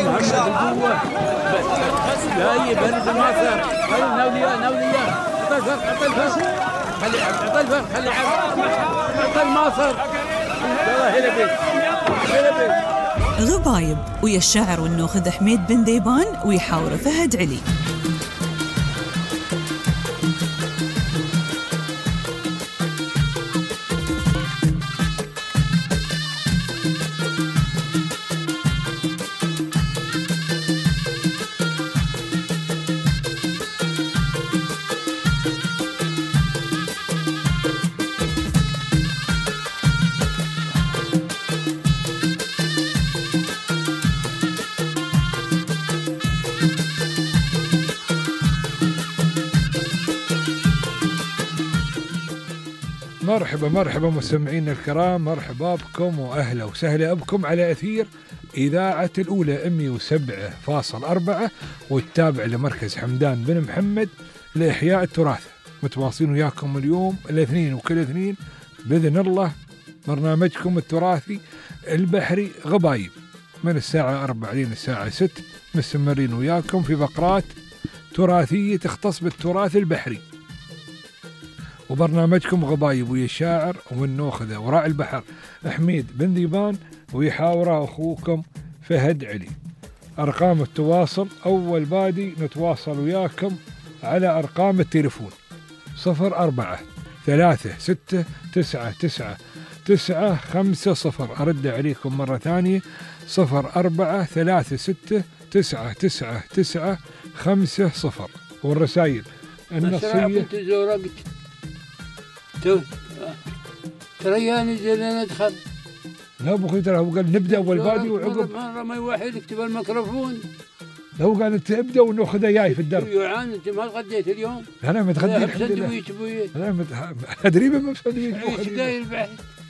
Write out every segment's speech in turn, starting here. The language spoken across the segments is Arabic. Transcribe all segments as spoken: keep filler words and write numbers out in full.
بالقوة جاي برد المصر خلي ناوليا ناوليا عطى الفرق عطى الفرق خلي عطى الفرق خلي عطى المصر يلا هلا بيت هلا بيت. غبايب ويا الشاعر والنوخذ حميد بن ديبان ويحاور فهد علي. مرحبا مرحبا مستمعين الكرام، مرحبا بكم وأهلا وسهلا بكم على أثير إذاعة الأولى مئة وسبعة فاصلة أربعة والتابع لمركز حمدان بن محمد لإحياء التراث. متواصلين وياكم اليوم الاثنين وكل اثنين بإذن الله برنامجكم التراثي البحري غبايب من الساعة أربعة لين الساعة ستة، مستمرين وياكم في فقرات تراثية تختص بالتراث البحري. وبرنامجكم غبايب ويا الشاعر والنوخذة وراعي البحر حميد بن ديبان ويحاوره أخوكم فهد علي. أرقام التواصل أول بادي نتواصل وياكم على أرقام التليفون صفر أربعة ثلاثة ستة تسعة تسعة تسعة خمسة صفر. أرد عليكم مرة ثانية صفر أربعة ثلاثة ستة تسعة تسعة تسعة خمسة صفر. والرسائل النصية ترياني زين ندخل. لا ابو ترى هو قال نبدا اول بادي وعقب مره ما يوحد يكتب الميكروفون. لو قال انت ابدا وناخذها جاي في الدرب. يوعان انت ما تغديت اليوم؟ انا متغدي الحمد لله. سندويش بويه. انا مت... ادري ما بسندويش ايش قايل بعد؟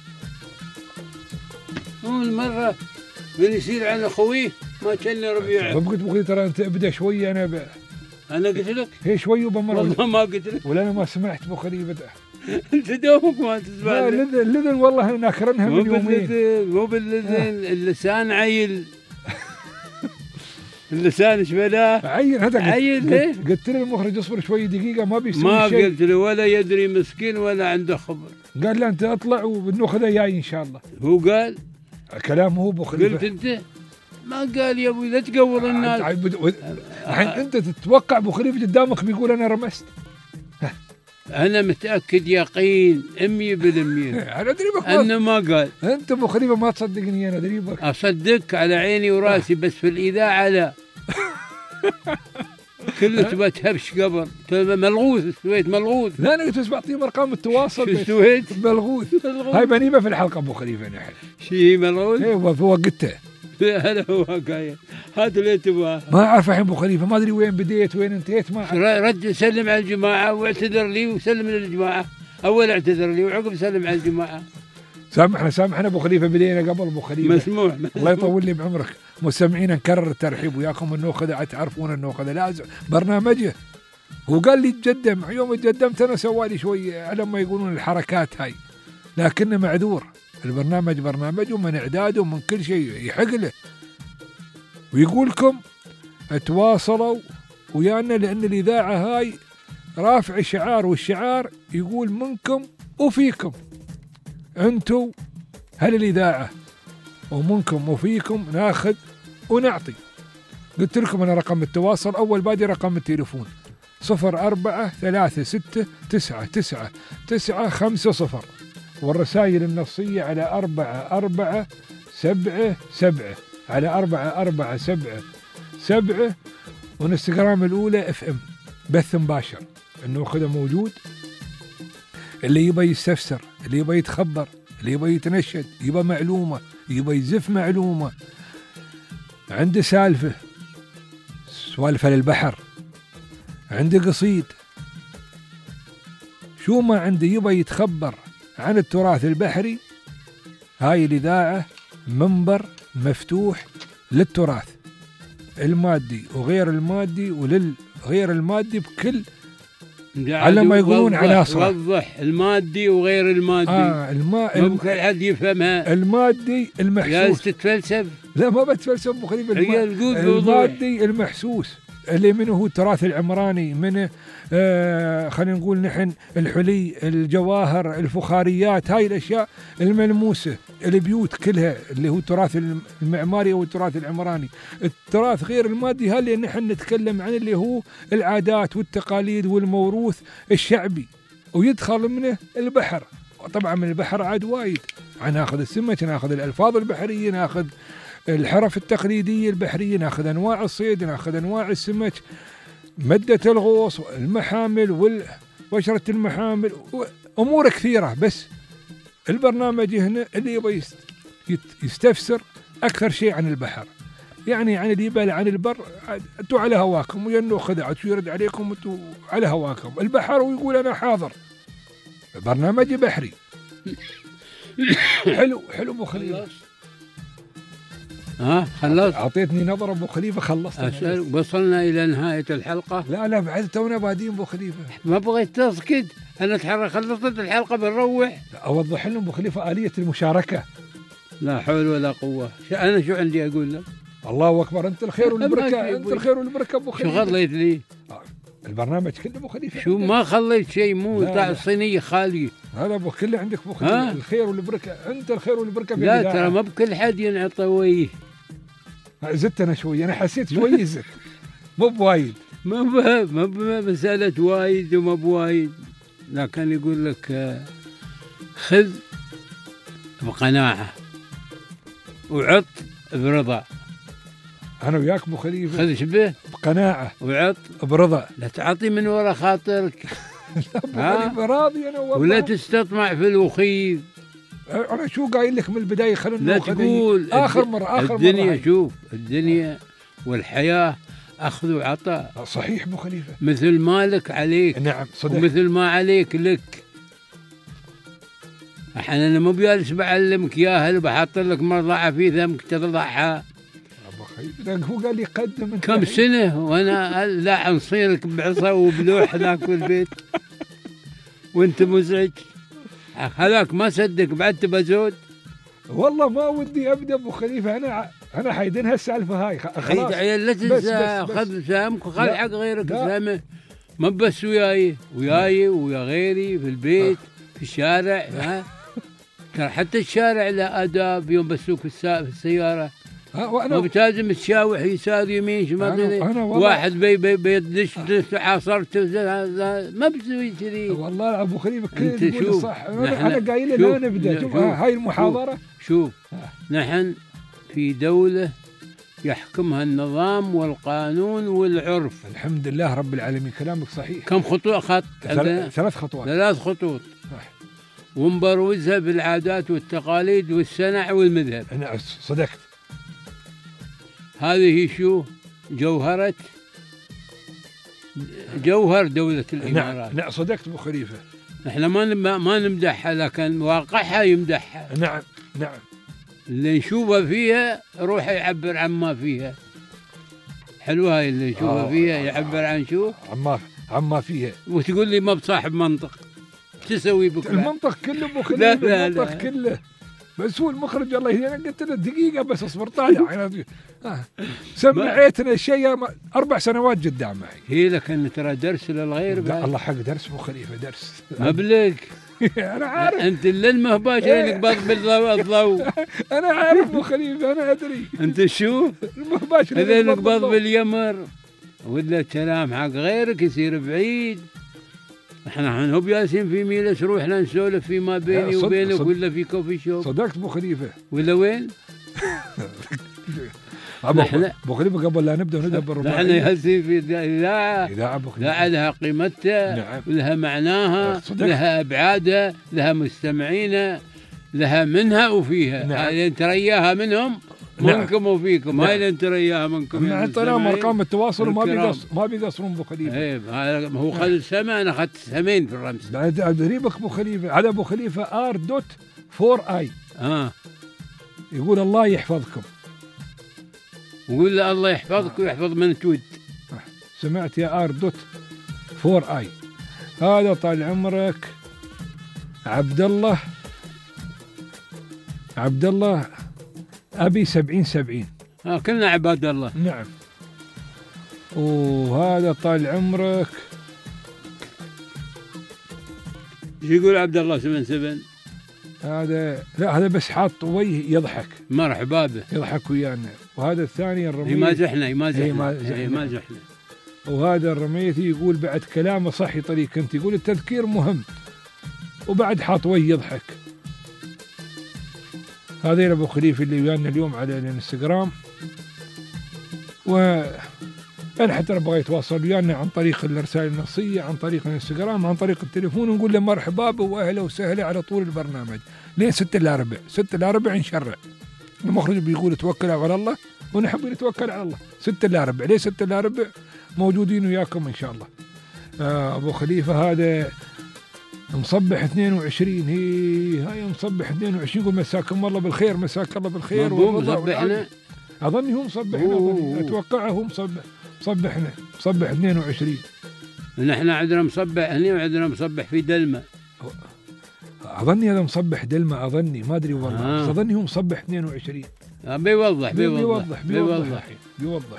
مو المره من يصير على خويه ما كان ربيع. قلت ابو ترى انت ابدا شويه انا ب... انا قلت لك هي شويه وبمر. والله ما قلت لك ولا انا ما سمعت ابو خليل بدا. انت دومك ما تسمع. لا اللذن اللذن والله ناكرنها من يومين. مو باللذن اللسان عيل. اللسان ايش بلاه؟ عيل هذا عيل ليه؟ قلت له المخرج اصبر شوي دقيقه ما بيسوي شيء. ما قلت له ولا يدري مسكين ولا عنده خبر. قال لا انت اطلع وبناخذها جاي ان شاء الله. هو قال كلامه هو ابو خليل. قلت انت ما قال يا ابوي لا تقور الناس. الحين انت تتوقع ابو خليفه قدامك بيقول انا رمست. انا متاكد يقين مية بالمية انا ادري بك انه ما قال. انت ابو خليفه ما تصدقني انا ادري بك. اصدقك على عيني وراسي بس في الاذاعه لا. كله تبى تهبش قبل ملغوث سويت ملغوث. لا انا قلت بس بعطيهم ارقام التواصل. شو سويت؟ ملغوث. هاي بنيبه في الحلقه ابو خليفه نحن. شيء ملغوث؟ ايه وقته. هذا هو قايل. هذا اللي تبغاه. ما اعرف الحين ابو خليفه ما ادري وين بديت وين انتهيت ما اعرف. رد سلم على الجماعه واعتذر لي وسلم للجماعه. اول اعتذر لي وعقب سلم على الجماعه. سامحنا سامحنا ابو خليفه بدينا قبل ابو خليفه. مسموح. الله يطول لي بعمرك. مستمعينا نكرر الترحيب وياكم النوخذه تعرفون النوخذه لازم برنامجه. هو قال لي تقدم يوم تقدمت انا سوالي شوي على ما يقولون الحركات هاي لكنه معذور. البرنامج برنامجه من اعداده ومن كل شيء يحق له. ويقول لكم تواصلوا ويانا لأن الإذاعة هاي رافع شعار والشعار يقول منكم وفيكم. أنتوا هل الإذاعة ومنكم وفيكم ناخذ ونعطي. قلت لكم أنا رقم التواصل أول بادي رقم التليفون صفر أربعة ثلاثة ستة تسعة تسعة تسعة خمسة صفر. والرسائل النصية على أربعة أربعة سبعة سبعة على أربعة أربعة سبعة سبعة. ونستغرام الأولى اف ام بث مباشر. إنه خذه موجود. اللي يبى يستفسر اللي يبى يتخبر اللي يبى يتنشد يبى معلومة يبى يزف معلومة عنده سالفة سوالفة للبحر عنده قصيد شو ما عنده يبى يتخبر عن التراث البحري. هاي الإذاعة منبر مفتوح للتراث المادي وغير المادي وللغير المادي بكل على ما يقولون عناصر. وضح المادي وغير المادي. اه الماء مو كل حد يفهمها. المادي المحسوس. لازم تتفلسف. لا ما بتفلسف ابو خليفه. المادي المحسوس اللي منه هو التراث العمراني، من آه خلينا نقول نحن الحلي، الجواهر، الفخاريات، هاي الاشياء الملموسه، البيوت كلها اللي هو التراث المعماري والتراث العمراني. التراث غير المادي هذا اللي نحن نتكلم عنه اللي هو العادات والتقاليد والموروث الشعبي، ويدخل منه البحر. طبعا من البحر عاد وايد، ناخذ السمك، ناخذ الالفاظ البحريه، ناخذ الحرف التقليديه البحريه، ناخذ انواع الصيد، ناخذ انواع السمك، مده الغوص، المحامل وبشره المحامل، امور كثيره. بس البرنامج هنا اللي يبغى يستفسر اكثر شيء عن البحر، يعني عن الجبال، عن البر، انتوا على هواكم، وينو خدعت يرد عليكم انتوا على هواكم. البحر ويقول انا حاضر، برنامج بحري. حلو حلو ابو خليفه. ها خلصت؟ اعطيتني نظره ابو خليفه، خلصت. أسأل. وصلنا الى نهايه الحلقه. لا لا بعد تونا بادين ابو خليفه. ما بغيت تسكت، انا تحرك خلصت الحلقه بنروح. اوضح لهم ابو خليفه اليه المشاركه. لا حول ولا قوه. انا شو عندي اقول لك؟ الله اكبر، انت الخير والبركه، انت الخير والبركه ابو خليفه. شو خليت لي؟ البرنامج كله ابو خليفه. شو ما خليت شيء، مو تاع الصينيه خالي. هذا ابو كله عندك ابو خليفه. الخير والبركه، انت الخير والبركه. لا ترى ما بكل حد ينعطى ويه. زدت انا شوي، انا حسيت شوي زدت، مو بوايد. ما ما مساله وايد وما بوايد، لكن يقول لك خذ بقناعه وعط برضا. انا وياك ابو خليفه. خذ شبه بقناعه وعط برضا. لا تعطي من وراء خاطرك. لا ابو خليفه راضي انا والله. ولا تستطمع في الوخيف. انا شو قايل لك من البدايه؟ خلينا لا تقول اخر مره اخر الدنيا مرة. الدنيا شوف، الدنيا والحياه اخذ وعطاء. صحيح ابو خليفه. مثل مالك عليك. نعم صدق. ومثل ما عليك لك. احنا انا مو بجالس بعلمك اياها، بحط لك مرضعه في ذمك ترضعها. ابو خليفه هو قال لي قدم. كم سنه وانا لا نصيرك بعصا وبلوح هناك في البيت وانت مزعج. هذاك ما صدق بعد تبى زود. والله ما ودي ابدا ابو خليفه، انا انا حيدينها السالفه هاي خلاص. عيال لا تنسى، خذ سهمك وخذ حق غيرك سهمه. ما بس وياي وياي ويا غيري في البيت في الشارع. ها ترى حتى الشارع له آداب. يوم بسوق في السياره ما بتلازم تشاوح يسار يمين شمال. واحد بي بي بيدش عاصرته ما بتسوي كذي. والله ابو خليفه كل تقول صح. انا قايل لا نبدا. شوف هاي المحاضره. شوف نحن في دوله يحكمها النظام والقانون والعرف. الحمد لله رب العالمين. كلامك صحيح. كم خطوة خط؟ ثلاث خطوات. ثلاث خطوط. صح. ومبروزها بالعادات والتقاليد والسنع والمذهب. أنا صدقت. هذه شو؟ جوهرة جوهر دولة الإمارات. نعم. نعم صدقت أبو خليفة. احنا ما ما نمدحها، لكن واقعها يمدحها. نعم نعم. اللي نشوفه فيها روح يعبر عن ما فيها. حلوة هاي اللي نشوفه آه فيها يعبر عن شو؟ عما عما فيها. وتقول لي ما بصاحب منطق. تسوي بك المنطق كله ابو خليفه. المنطق لا. كله بس هو المخرج الله يهديه. انا قلت له دقيقه بس اصبر طالع. آه. سمعتنا شيء اربع سنوات قدام معي. هي لكن ترى درس للغير. الله حق درس ابو خليفه درس. مبلك. انا عارف. انت اللي المهباشه اللي قبض بالضوء الضوء. انا عارف ابو خليفه انا ادري. انت شو؟ المهباشه اللي قبض باليمر ولا الكلام حق غيرك يصير بعيد. احنا هو بياسين في ميلس روحنا نسولف فيما بيني وبينك ولا في كوفي شوب. صدقت ابو خليفه. ولا وين؟ ابو خليفه قبل لا نبدا ونبدا بالرباعيه. احنا يصير في اذاعه. اذاعه ابو خليفه. لا لها قيمتها. نعم. لها معناها. صدقت. لها ابعادها، لها مستمعينها، لها منها وفيها. نعم. هاي انت رياها منهم. نعم. منكم وفيكم. نعم. هاي اللي انت رياها منكم. احنا اعطيناهم ارقام التواصل وما بيقص ما بيقصرون ابو خليفه. ايه هو خذ سما، انا اخذت سمين في الرمز. بعد ادريبك ابو خليفه. هذا ابو خليفه ار دوت فور اي. اه يقول الله يحفظكم. وقول له الله يحفظك ويحفظ من تود. سمعت يا ار دوت فور اي. هذا طال عمرك عبد الله عبد الله أبي سبعين سبعين. ها كلنا عباد الله. نعم. وهذا طال عمرك ايش يقول عبد الله سبعين سبعين؟ هذا لا هذا بس حاط وجه يضحك مرحبا به يضحك ويانا. وهذا الثاني الرميثي يمازحنا يمازحنا يمازحنا. يمازحنا. وهذا الرميثي يقول بعد كلامه صح طريق انت، يقول التذكير مهم وبعد حاط وجه يضحك. هذين ابو خليفه اللي ويانا اليوم على الانستغرام، و انا حتى بغيت يتواصل ويانا عن طريق الرسائل النصيه، عن طريق الانستغرام، عن طريق التليفون، ونقول له مرحبا به واهلا وسهلا على طول البرنامج. لين ستة الا ربع، ستة الا ربع نشرع. المخرج بيقول توكلوا على الله ونحب نتوكل على الله. ستة الا ربع، ليه ستة الا ربع موجودين وياكم ان شاء الله. آه ابو خليفه هذا مصبح اثنين وعشرين، هي هاي مصبح اثنين وعشرين، يقول مساكم الله بالخير، مساك الله بالخير. مصبحنا اظني هو مصبحنا، أظني. اتوقع هو مصبح مصبحنا مصبح اثنين وعشرين. نحن عندنا مصبح هني وعندنا مصبح في دلمة. اظني هذا مصبح دلمة، اظني ما ادري والله. آه. اظني هو مصبح اثنين وعشرين. آه بيوضح بيوضح بيوضح بيوضح, بيوضح. بيوضح.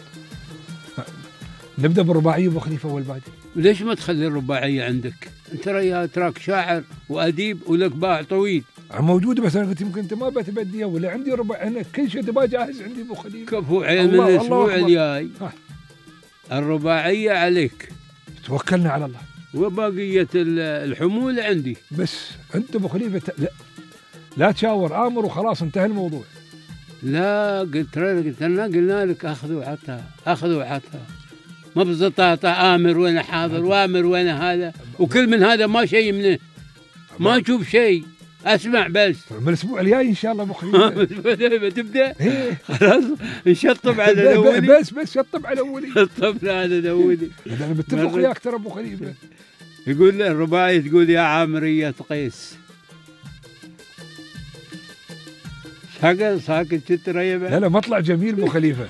نبدا بالرباعيه ابو خليفه اول بعد. ليش ما تخلي الرباعيه عندك؟ انت ريا تراك شاعر واديب ولك باع طويل. موجوده بس انا قلت يمكن انت ما بتبديها ولا عندي ربع، انا كل شيء تبغى جاهز عندي ابو خليفه. كفو عين من الاسبوع الجاي الرباعيه عليك. توكلنا على الله. وبقيه الحمول عندي. بس انت ابو خليفه ت... لا. لا تشاور، امر وخلاص انتهى الموضوع. لا قلت قلت لنا قلنا لك اخذ وعطها اخذ وعطها، ما بزطاطة آمر وأنا حاضر وآمر وأنا هذا، وكل من هذا ما شيء منه، ما نشوف شيء، أسمع بس. من الأسبوع الجاي إن شاء الله أبو خليفه تبدأ خلاص نشطب على الأولي. بس بس شطب على الأولي. شطب على الأولي. أنا بتفق وياك ترى أبو خليفه. يقول الرباعي تقول يا عامرية قيس. شقل ساكت تتريب. لا لا مطلع جميل أبو خليفه.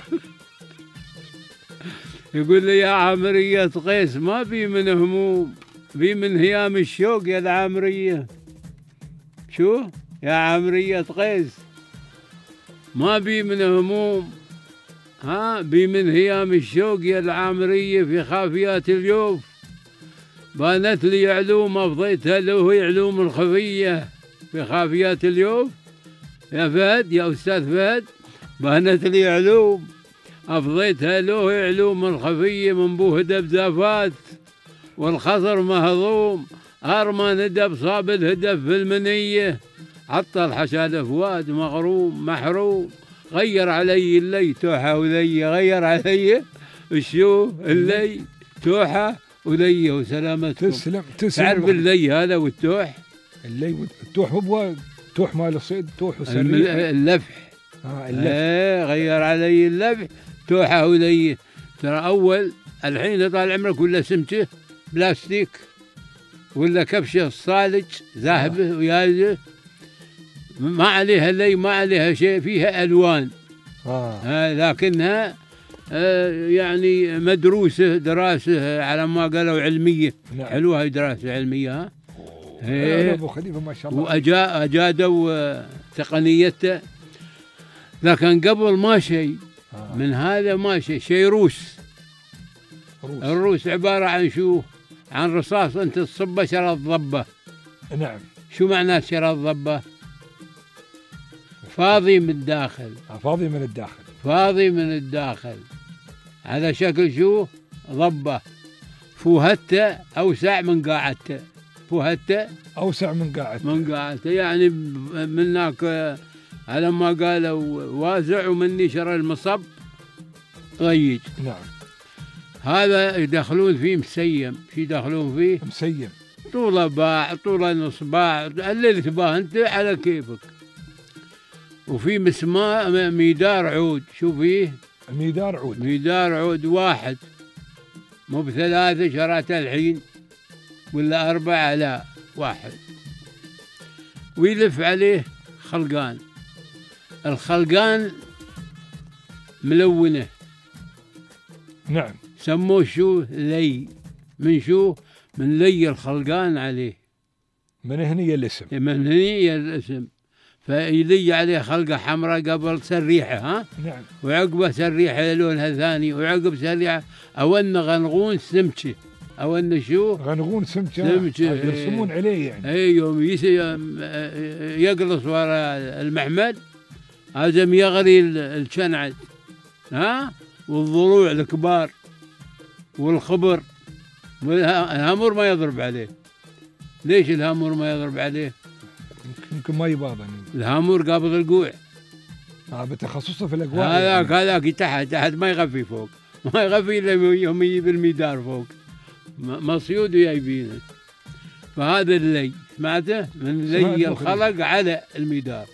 يقول لي يا عامرية قيس ما بي من هموم، بي من هيام الشوق يا العامرية. شو يا عامرية قيس ما بي من هموم، ها بي من هيام الشوق يا العامرية في خافيات اليوف. بانت لي علوم أفضيتها له علوم الخفية في خافيات اليوف. يا فهد يا أستاذ فهد، بانت لي علوم أفضيتها له علوم الخفية من بوه دبزافات والخصر مهضوم، أرمى ندب صاب الهدف في المنية، عطل حشاد فؤاد مغروم محروم، غير علي اللي توحة ولي، غير علي الشو اللي توحة ولي وسلامتكم. تسلم تسلم. تعرف اللي هذا والتوح؟ اللي والتوح هو توح مال الصيد، توح وسريع. اللفح. اه اللفح. ايه غير علي اللفح توحة ولي. ترى أول الحين طال عمرك ولا سمته بلاستيك ولا كبشة صالج ذهبه آه. ويازه، ما عليها لي ما عليها شيء، فيها ألوان. آه. آه لكنها آه يعني مدروسة دراسة على ما قالوا علمية. نعم. حلوة هاي دراسة علمية. ها ايه أبو خليفة ما شاء الله. وأجادوا تقنيته، لكن قبل ما شيء آه. من هذا ما شيء شيء روس. روس. الروس عبارة عن شو؟ عن رصاص أنت تصبه شرى الضبة. نعم. شو معناه شرى الضبة؟ فاضي من الداخل. فاضي من الداخل. فاضي من الداخل على شكل شو؟ ضبة. فوهته أوسع من قاعدته. فوهته أوسع من قاعدته. من قاعدته يعني منك على ما قالوا واسع، ومني شرى المصب ضيق. نعم. هذا يدخلون فيه مسيم. شو يدخلون فيه؟ مسيم. طوله باع طوله نص باع اللي تباه انت على كيفك. وفي مسمار ميدار عود. شو فيه؟ ميدار عود. ميدار عود واحد، مو بثلاثة شراته الحين ولا أربعة، لا واحد. ويلف عليه خلقان. الخلقان ملونة. نعم. سموه شو؟ لي. من شو؟ من لي الخلقان عليه، من هني الاسم. من هني الاسم. فيلي عليه خلقة حمراء قبل سريحة، ها؟ نعم. وعقبه سريحة لونها ثاني، وعقب سريحة أو أن غنغون سمكة، أو أن شو؟ غنغون سمكة. سمكة يرسمون ايه عليه يعني. اي يوم يقلص وراء المحمد لازم يغري الشنعد، ها؟ والضلوع الكبار والخبر. الهامور ما يضرب عليه. ليش الهامور ما يضرب عليه؟ يمكن ما يباضن. الهامور قابض القوع. اه بتخصصه في الاقواع. هذاك هذاك تحت تحت ما يغفي فوق، ما يغفي الا يوم يجيب الميدار فوق مصيود ويايبينه. فهذا اللي سمعته من لي الخلق على الميدار.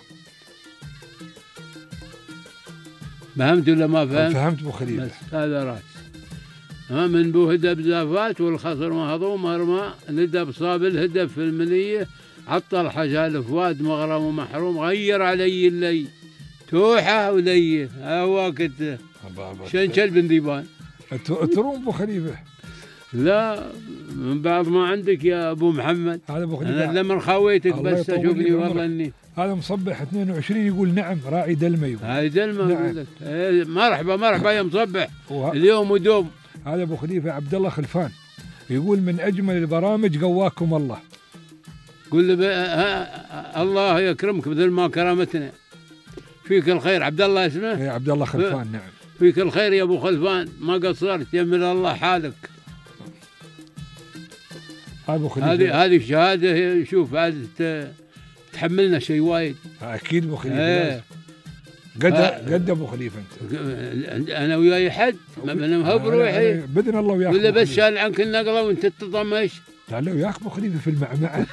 فهمت ولا ما فهمت؟ فهمت ابو خليفه. بس هذا راس. ها من بو هدب زافات والخصر مهضوم مرمى ندب صاب الهدب في المنيه عطل حجال فؤاد مغرم ومحروم غير علي اللي توحه وليه هواك شنشل بن ذيبان. تروم ابو خليفه. لا من بعض ما عندك يا ابو محمد. هذا ابو خليفه. انا لما خويتك بس اشوفني والله اني هذا مصبح اثنين وعشرين يقول نعم راعي دلمه يقول. هاي دلمه نعم. يقول لك ايه مرحبا مرحبا يا مصبح وه... اليوم ودوم. هذا ابو خليفه عبد الله خلفان يقول من اجمل البرامج قواكم الله. قل له الله يكرمك مثل ما كرمتنا. فيك الخير. عبد الله اسمه؟ اي عبد الله خلفان. نعم. فيك الخير يا ابو خلفان ما قصرت يمل الله حالك. ابو خليفه هذه هذه الشهاده شوف هذه تحملنا شيء وايد. اكيد ابو خليفه. ايه. قد قد ابو خليفه انت. انا وياي حد انا مهب روحي باذن الله وياك. ولا بس شال عنك النقله وانت تطمش. تعال وياك ابو خليفه في المعمعه.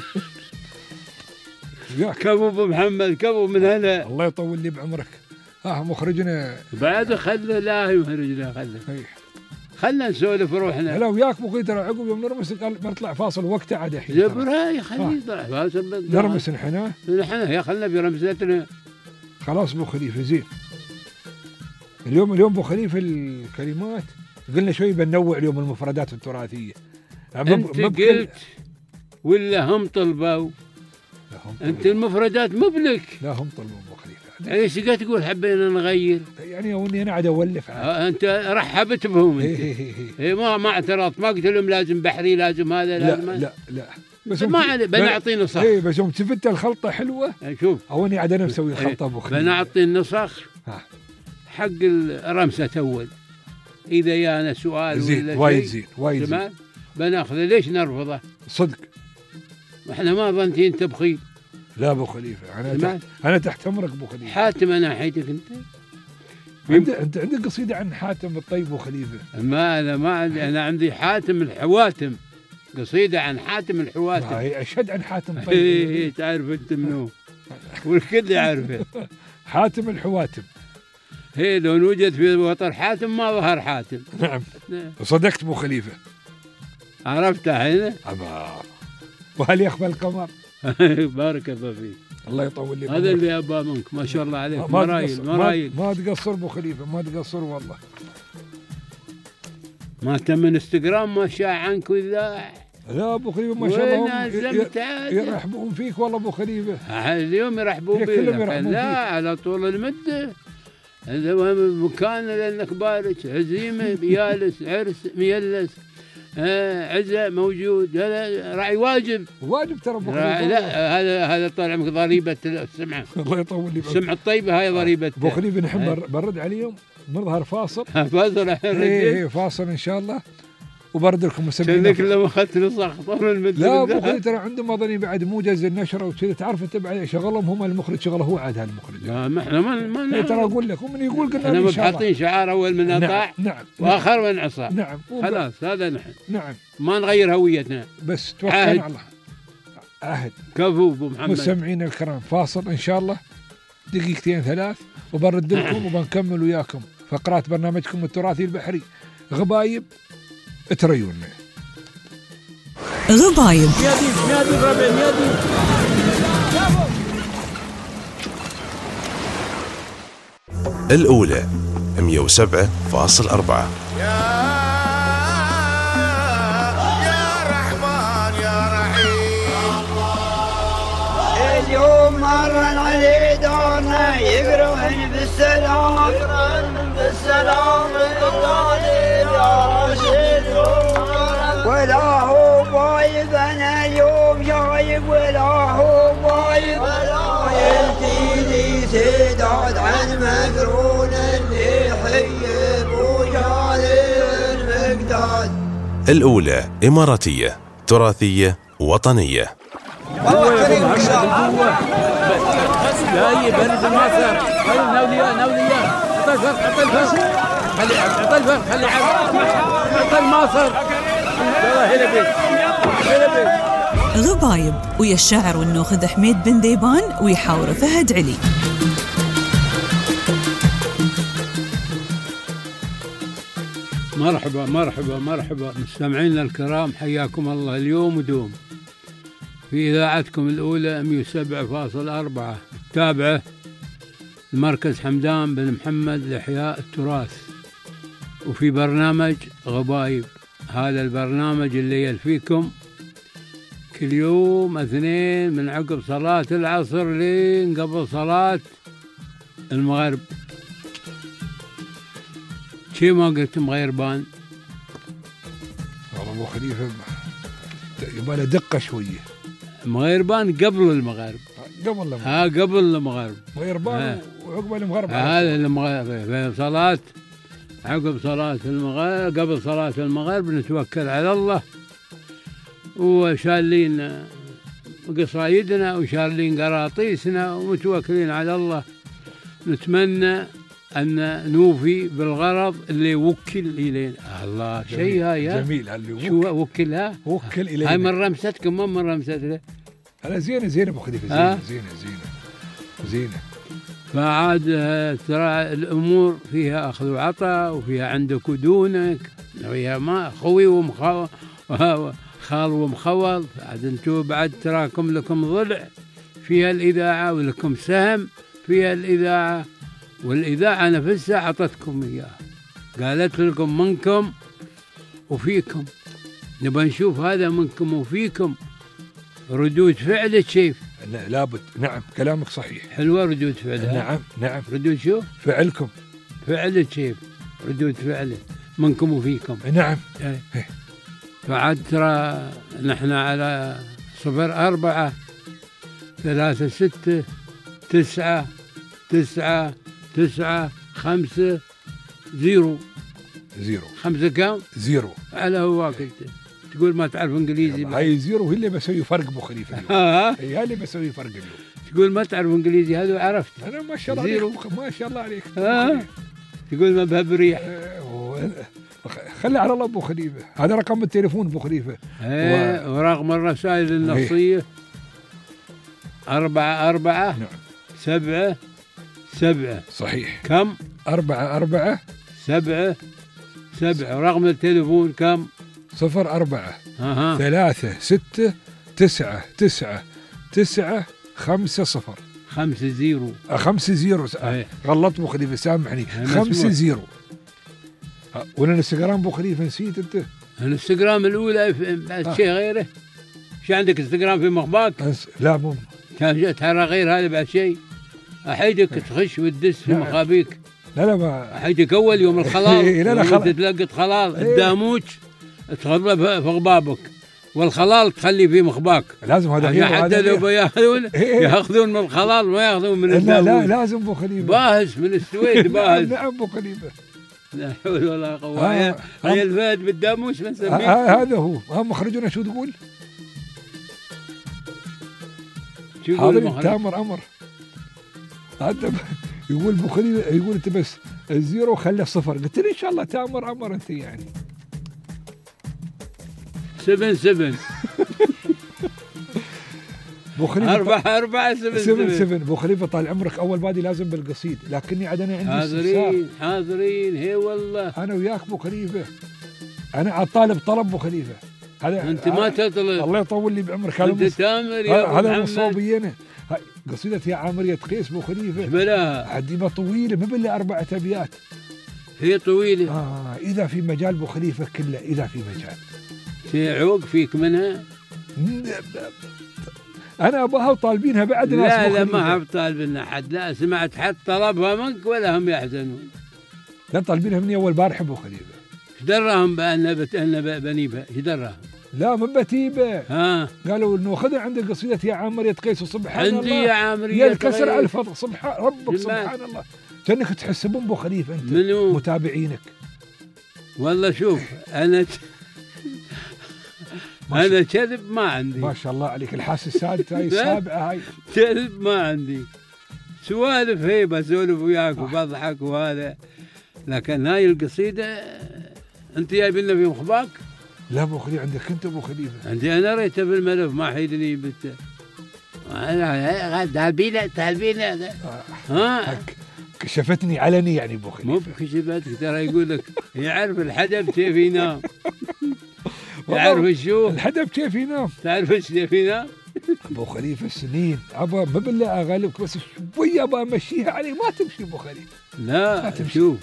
وياك كفو ابو محمد كفو من هنا. الله يطول لي بعمرك. ها مخرجنا بعد خله لا يخرجنا خله. خلنا نسولف روحنا. لا وياك ابو خليفه عقب يوم نرمس قال بنطلع فاصل وقته عاد الحين. جبرها خليه يطلع فاصل. نرمس نحن. نحن يا خلنا برمزتنا. خلاص ابو خليفه زين. اليوم اليوم ابو خليفه الكلمات قلنا شوي بننوع اليوم المفردات التراثيه. انت قلت ولا هم طلبوا؟ انت المفردات مبلك. لا هم طلبوا ابو خليفه. ايش قاعد تقول حبينا نغير؟ يعني اني انا قاعد اولف. آه انت رحبت بهم انت. اي ما ما اعترضت ما قلت لهم لازم بحري لازم هذا لازم. لا لا لا بس ما عليه بنعطي نسخ. اي بس يوم تفت الخلطه حلوه. شوف او اني قاعد انا مسوي خلطه ابو خليفه. بنعطي النسخ حق الرمسه اول. اذا جانا سؤال زين ولا وايد زين وايد زين بناخذه. ليش نرفضه؟ صدق احنا ما ظنتي انت بخيل. لا ابو خليفه انا تحت انا تحت امرك ابو خليفه. حاتم انا حيتك انت. انت انت عندك قصيده عن حاتم الطيب ابو خليفه. ما انا ما عندي انا عندي حاتم الحواتم. قصيده عن حاتم الحواتم. هي اشهد عن حاتم الطيب. اي تعرف انت منو والكل يعرفه. حاتم الحواتم. هي لو نوجد في وطن حاتم ما ظهر حاتم. نعم, نعم. صدقت ابو خليفه. عرفتها هنا؟ ابا وهل يخفى القمر؟ بارك الله فيك. الله يطول لي. هذا اللي ابى منك ما شاء الله عليك. مرايل مرايل. ما تقصر ابو خليفه ما تقصر والله. ما تم انستغرام ما شاع عنك وذا. لا ابو خليفه ما شاء الله يرحبون فيك والله ابو خليفه. اليوم يرحبون بك. لا على طول المده. هذا مكان لانك بارك عزيمه بيالس عرس ميلس آه عزة موجود. هذا راعي واجب واجب ترى ابو خليفه. لا هذا هذا طالع من ضريبه السمعه. الله يطول لي. السمعه الطيبه هاي ضريبه ابو خليفه. نحن برد عليهم نظهر فاصل. فاصل اي فاصل ان شاء الله وبرد لكم مسمينا. شنك لما اخذت نسخ طول المده. لا ابو خليفه ترى عندهم اظني بعد موجز النشره وكذا تعرف انت بعد شغلهم هم المخرج شغله هو عاد هالمخرج. لا ما احنا ما ما ترى اقول لك ومن يقول قلنا احنا ما حاطين شعار اول من اطاع. نعم نعم واخر من عصا. نعم خلاص هذا نحن. نعم ما نغير هويتنا بس توكلنا على الله. عهد. كفو ابو محمد. مستمعينا الكرام فاصل ان شاء الله دقيقتين ثلاث وبرد لكم وبنكمل وياكم فقرات برنامجكم التراثي البحري غبايب تريون. غبايب. الأولى مئة وسبعة فاصلة أربعة. يا يا مرن علي دارنا يقرهن بالسلام يقرهن بالسلام الغالي يا رشيد ولا هو بايب انا اليوم جايب ولا هو بايب يلتيني سداد عن مقرون اللي يحيب وجاري المقداد. الأولى إماراتية تراثية وطنية. والله كريم بالقوة جاي برد المصر. خلي ناوليان ناوليان عطى الفرق عطى الفرق خلي عطى الفرق خلي عطى المصر. يلا هلا بيك هلا بيك. غبايب ويا الشاعر والنوخذ حميد بن ديبان ويحاور فهد علي. مرحبا مرحبا مرحبا مستمعينا الكرام، حياكم الله اليوم ودوم في إذاعتكم الأولى مئة وسبعة فاصلة أربعة التابعة المركز حمدان بن محمد لإحياء التراث، وفي برنامج غبايب. هذا البرنامج اللي يلفيكم كل يوم اثنين من عقب صلاة العصر لين قبل صلاة المغرب. شي ما قلت مغيربان؟ والله ابو خليفه يبغى دقه شويه. مغيربان قبل المغرب. قبل المغرب. ها قبل المغرب. مغيربان وعقب المغرب. هذا المغرب في صلاة عقب صلاة المغرب، قبل صلاة المغرب نتوكل على الله وشالين قصايدنا وشالين قراطيسنا ومتوكلين على الله. نتمنى أن نوفي بالغرض اللي وكل إلينا. الله شيء هاي جميل. اللي شو وكلها وكل إلينا. هاي من رمستكم ما من رمستنا. أنا زينة زينة أبو خليفة زينة زينة زينة زينة. فعاد ترى الأمور فيها أخذ وعطاء وفيها عندك ودونك وفيها ما خوي ومخو خال ومخول. عاد انتم بعد تراكم لكم ضلع فيها الإذاعة ولكم سهم فيها الإذاعة، والإذاعة نفسها عطتكم إياه، قالت لكم منكم وفيكم. نبى نشوف هذا منكم وفيكم ردود فعلك كيف. لا لابد. نعم كلامك صحيح. حلوة ردود فعلها. نعم نعم. ردود شو؟ فعلكم. فعلك كيف؟ ردود فعله منكم وفيكم. نعم. ايه. فعاد ترى نحن على صفر أربعة ثلاثة ستة تسعة تسعة تسعة خمسة زيرو زيرو. خمسة كم؟ زيرو. على هواك انت تقول ما تعرف انجليزي. هاي زيرو هي اللي بسوي فرق ابو خليفه اليوم. ها هي اللي بسوي فرق اليوم. تقول ما تعرف انجليزي هذا عرفت. انا ما شاء الله عليك ما شاء الله عليك. ها تقول ما بها بريح. خلي على الله ابو خليفه. هذا رقم التليفون ابو خليفه. ايه و... ورقم الرسائل النصيه أربعة أربعة نعم. سبعة سبعة. صحيح. كم؟ أربعة أربعة سبعة سبعة. ورقم التليفون كم؟ صفر أربعة أها ثلاثة ستة تسعة تسعة تسعة خمسة صفر خمسة زيرو. خمسة زيرو. غلطت أبو خليفة سامحني. خمسة زيرو. والانستغرام أبو خليفة نسيت أنت؟ الانستغرام الأولى بعد آه. شيء غيره. شو عندك انستغرام في مخباك؟ لا مو كان ترى غير هذا بعد شيء. أحيدك تخش وتدس في مخابيك. لا لا ما أحيدك أول يوم الخلال. لا لا خلال تتلقى خلال الداموج تخلى في غبابك والخلال تخلي في مخباك. لازم هذا حتى لو بياخذون ياخذون من الخلال ما ياخذون من الداموج. لا لا لازم ابو خليفه باهس من السويد باهس. نعم ابو خليفه. لا حول ولا قوه. هي هي الفهد بالداموس بنسميه. هذا هو. هم مخرجنا شو تقول؟ شو يقول تامر امر. هذا يقول ابو خليفه يقول انت بس الزيرو خليه صفر. قلت له ان شاء الله تامر امر انت يعني سبن سبن ابو خليفه أربعة أربعة سبن سبن سبن. ابو خليفه طال عمرك اول بادي لازم بالقصيد، لكني عاد انا عندي حاضرين حاضرين. هي والله انا وياك ابو خليفه. انا على طالب طلب ابو خليفه. هذا انت ما تطلب. الله يطول لي بعمرك. هذا انت تامر يا ابو هذا مصوبينا. قصيدة يا عامرية قيس ابو خليفه بلاها عديمه طويله ما بالله اربعه ابيات. هي طويله. اه اذا في مجال ابو خليفه كله اذا في مجال. في عوق فيك منها؟ انا اباها وطالبينها بعد ناس. لا لا أبو ما خليفة. هو طالبنا حد، لا سمعت حد طلبها منك ولا هم يحزنون. لا طالبينها مني اول بارح ابو خليفه. ايش دراهم بان بت ان بنيبها؟ ايش دراهم؟ لا من بتيبه. ها قالوا انه خذ عندك قصيده يا عامرية قيس وسبحان الله. عندي يا عامرية يا الكسر قيس. على الفضل سبحان ربك جمال. سبحان الله. كأنك تحسبون ابو خليفه انت منو؟ متابعينك. والله شوف انا انا كذب ما عندي. ما شاء الله عليك الحاسه السادسه هاي السابعه هاي. كذب ما عندي، سوالف هي بسولف وياك وبضحك وهذا، لكن هاي القصيده انت جايب لنا في مخباك؟ لا ابو خليفه عندك انت ابو خليفه. عندي انا ريته بالملف ما حيدني بت طالبين طالبين ها كشفتني علني يعني ابو خليفه. مو بكشفتك، ترى يقول لك يعرف الحدب كيف ينام. يعرف شو الحدب كيف ينام. تعرف ايش كيف ينام؟ ابو خليفه السنين ابا ما بالله اغلبك بس شويه ابا امشيها عليك ما تمشي ابو خليفه. لا شوف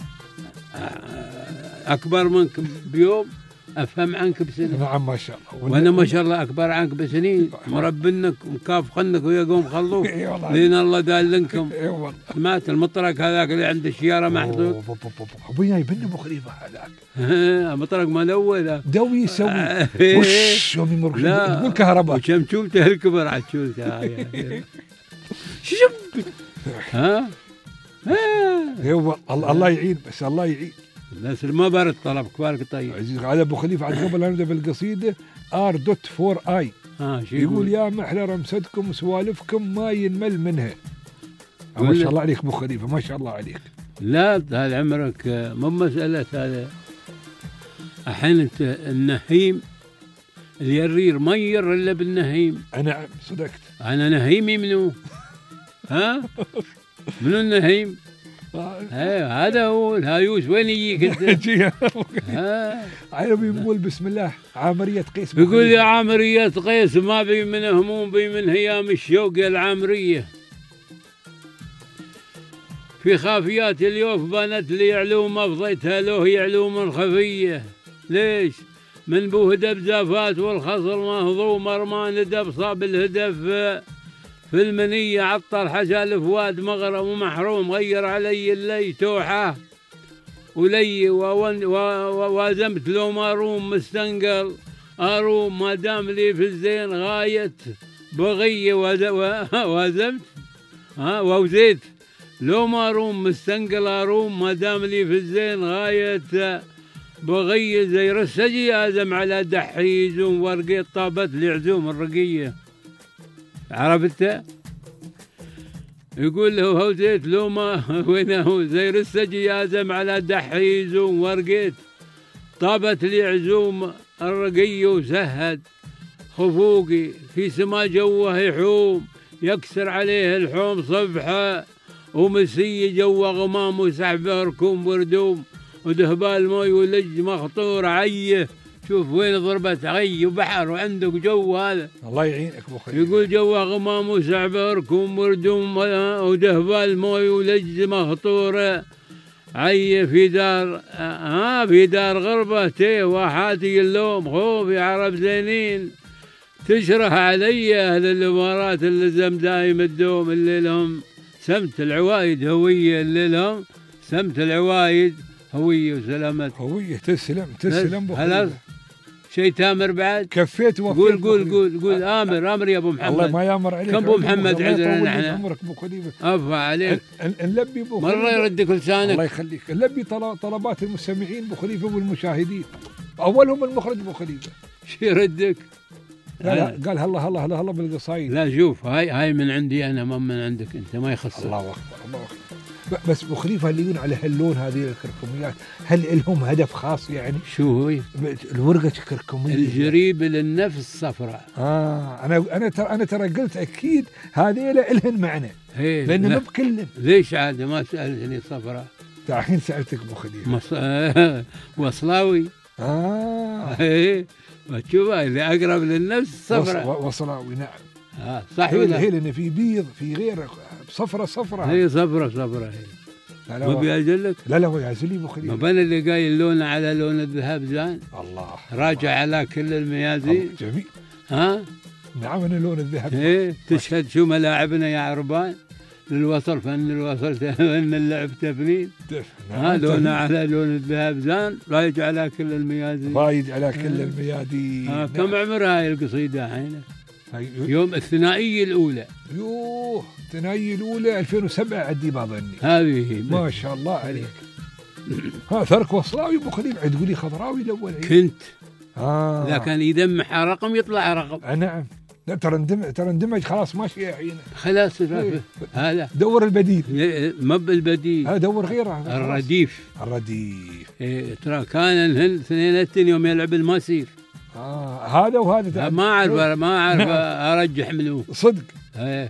اكبر منك بيوم افهم عنك بسنين. نعم ما شاء الله. وانا ما شاء الله اكبر عنك بسنين، مربنك ومكافخنك ويقوم خلوك لين الله دالنكم. اي والله. سمعت المطرق هذاك اللي عند الشياره محدود؟ ابوي جايبني ابو خليفه هذاك. مطرق ملوي ذا دوي يسوي وش يوم يمر تقول كهرباء وشمشومته الكبر عشوته هاي. شو ها ايوه الله يعين بس الله يعين. الناس اللي ما بارد طلب كبارك طيب. عزيز على ابو خليفه عاد قبل لا نبدا بالقصيده ار دوت فور اي ها شو يقول يا محلى رمستكم وسوالفكم ما ينمل منها. ما شاء الله عليك ابو خليفه ما شاء الله عليك. لا هذا عمرك مو مساله هذا. الحين النهيم اليرير ما ير الا بالنهيم. نعم صدقت. انا نهيمي منو؟ ها؟ منو النهيم؟ ايه هذا هو الهايوس. وين يجيك انت؟ ها عربي يقول بسم الله عامرية قيس. يقول يا عامرية قيس ما بي من هموم بي من هيام الشوق يا العامرية. في خافيات اليوف بنت لي علوم افضيتها له يعلوم خفية. ليش؟ من بو هدف زافات والخصر مهضوم ارمان ندب صاب الهدف في المنية عطر حشا الفواد مغرم ومحروم غير علي اللي توحة ولي ووازمت لو ما روم مستنقل اروم ما دام لي في الزين غاية بغية وازمت ها ووزيت لو ما روم مستنقل اروم ما دام لي في الزين غاية بغية زي رسجي ازم على دحيز ورقيت طابت لي عزوم الرقية. عرفت؟ يقول له هوزيت لو ما وينه زي السجي يازم على دحيز ورقيت طابت لي عزوم الرقي وسهد خفوقي في سما جوه يحوم يكسر عليه الحوم صبحه ومسي جوه غمام وسحبه ركوم وردوم ودهبال موي ولج مخطور عيه. شوف وين ضربت عي وبحر وعندك جو هذا. الله يعينك ابو خليفه. يقول جو غمام وسعبه ركوم وردوم ودهبال موي ولج مخطوره عي في دار ها في دار غربه تي وحاتي اللوم خوفي عرب زينين تشرح علي اهل الامارات اللي زم دايم الدوم اللي لهم سمت العوايد هويه اللي لهم سمت العوايد هويه وسلامت. هويه تسلم تسلم ابو خليفه. شيء تامر بعد كفيت ووفيت. قول قول قول قول امر امر يا ابو محمد. الله ما يامر عليك. كم ابو محمد عندنا نحن؟ عمرك ابو خليفه. افا عليك. نلبي ابو خليفه مره يردك لسانك. الله يخليك. نلبي طلبات المستمعين ابو خليفه والمشاهدين. اولهم المخرج ابو خليفه. شو يردك؟ لا لا قال هلا هلا هلا هلا بالقصايد. لا شوف هاي هاي من عندي انا ما من عندك انت ما يخصك. الله اكبر الله اكبر. بس ابو خليفه اللي يقولون على هاللون هذه الكركميات هل لهم هدف خاص يعني؟ شو هو؟ الورقه كركميه الجريب للنفس صفراء. اه انا انا ترى انا ترى قلت اكيد هذيلا لهن معنى. لان مو بكلن. ليش عاد ما سالتني صفراء؟ الحين سالتك ابو خليفه. مص... وصلاوي. اه ايه تشوف اللي اقرب للنفس صفراء. وصلاوي نعم. اه صح هي ولا؟ هي لان في بيض في غير صفرة صفرة. هي صفرة صفرة هي. ما بيعزلك؟ لا لا هو يعزلي ابو خليفه. ما بين اللي قايل لونه على لون الذهب زين. الله راجع الله. على كل الميازين. جميل. ها؟ نعم من اللون الذهبي. ايه تشهد شو ملاعبنا يا عربان للوصل، فن الوصل فن اللعب تفنين. ها لونه على لون الذهب زان رايج على كل الميادين، رايج على كل الميادين. آه كم عمر هاي القصيدة حين؟ يوم الثنائية الأولى. يوه الثنائية الأولى ألفين وسبعة عندي ما ظني. هذه ما شاء الله عليك. ها ثرك وصلاوي ابو خليل عاد تقولي خضراوي الاول. كنت اه لكن يدمح رقم يطلع رقم. آه نعم. لا ترى اندمج ترى اندمج خلاص ماشي الحين. خلاص إيه. هذا دور البديل. ما بالبديل. هذا دور غيره. الرديف. الرديف. إيه ترى كان الهند اثنيناتين يوم يلعب الماسير. اه هذا وهذا ما اعرف ما اعرف نعم. ارجح منه صدق. ايه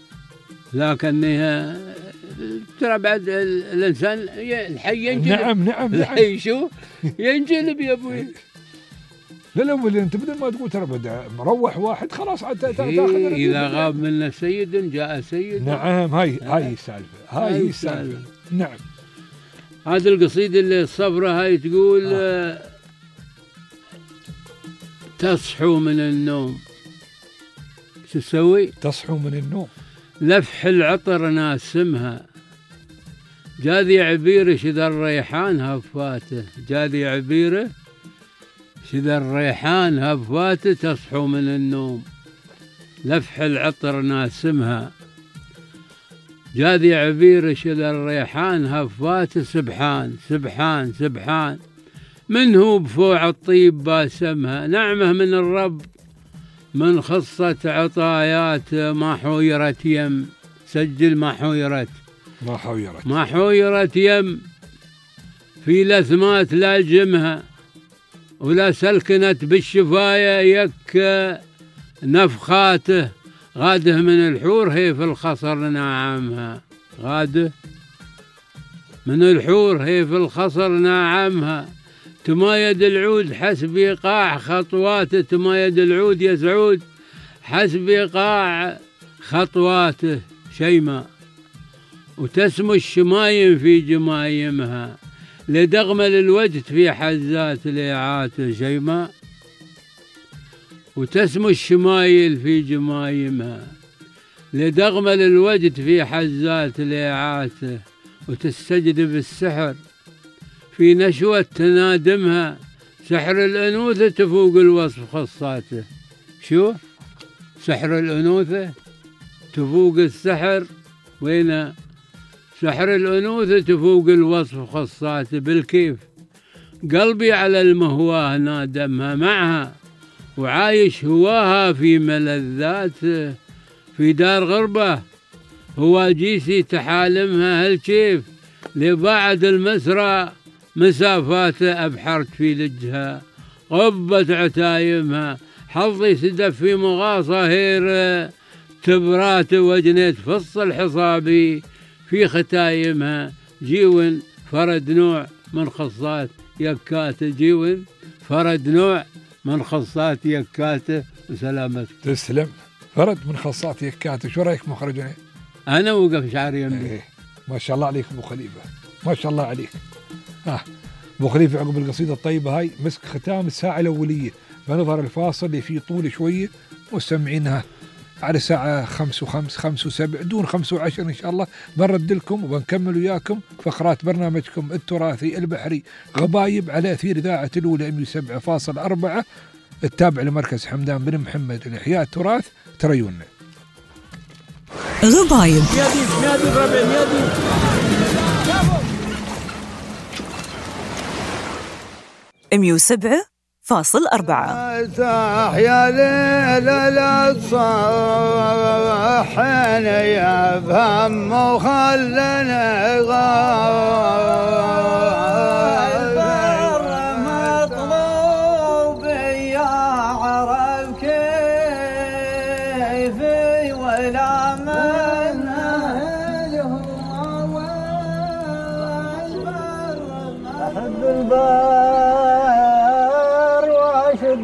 لكنها ترى بعد الانسان الحي ينجلب. نعم نعم الحي شو ينجلب يا ابوي. لا لا انت بدل ما تقول ترى بدا مروح واحد خلاص عاد تاخذ اذا غاب منا سيد جاء سيد. نعم هاي هاي السالفه هاي هي السالفه. نعم هذه القصيده اللي الصبره هاي تقول آه. تصحوا من النوم شو تسوي؟ تصحوا من النوم لفح العطر ناسمها جاذي عبيره شذا الريحان هفاته جاذي عبيره شذا الريحان هفاته تصحوا من النوم لفح العطر ناسمها جاذي عبيره شذا الريحان هفاته سبحان سبحان سبحان من هو بفوع الطيب باسمها نعمه من الرب من خصة عطايات ما حويرت يم سجل ما حويرت ما حويرت ما حويرت يم في لثمات لا جمها ولا سلكنت بالشفاية يك نفخاته غاده من الحور هي في الخصر ناعمها غاده من الحور هي في الخصر ناعمها تمايد العود حسب إيقاع خطواته تمايد العود يا سعود حسب إيقاع خطواته شيماء وتسمو الشمايم في جمايمها لدغمل الوجد في حزات ليعاته شيماء وتسمو الشمايل في جمايمها لدغمل الوجد في حزات ليعاته وتستجد بالسحر في نشوة تنادمها سحر الأنوثة تفوق الوصف خصاته شو؟ سحر الأنوثة تفوق السحر وين؟ سحر الأنوثة تفوق الوصف خصاته بالكيف قلبي على المهواه نادمها معها وعايش هواها في ملذات في دار غربة هواجيسي تحالمها هالكيف لبعد المسرى مسافاته أبحرت في لجها غبت عتايمها حظي سدف في مغاصة هير تبرات وجنيت فص الحصابي في ختايمها جيون فرد نوع من خصات يكاته جيون فرد نوع من خصات يكاته وسلامتك. تسلم. فرد من خصات يكاته. شو رايك مخرجنا؟ انا وقف شعري يمي. ايه ما شاء الله عليك ابو خليفه ما شاء الله عليك. ها ابو خليفه عقب القصيده الطيبه هاي مسك ختام الساعه الاوليه فنظهر الفاصل اللي فيه طول شويه مستمعينها على الساعه خمس وخمس خمس وسبع دون خمس وعشر ان شاء الله بنرد لكم وبنكمل وياكم فقرات برنامجكم التراثي البحري غبايب على اثير اذاعه الاولى مئة وسبعة فاصلة أربعة التابع لمركز حمدان بن محمد لاحياء التراث تريونا. غبايب مئة وسبعة فاصل أربعة. يا ليل لا تصحن يا فهم وخلنا غايب مطلوب يا عرب كيفي ولا من أحب البار واشد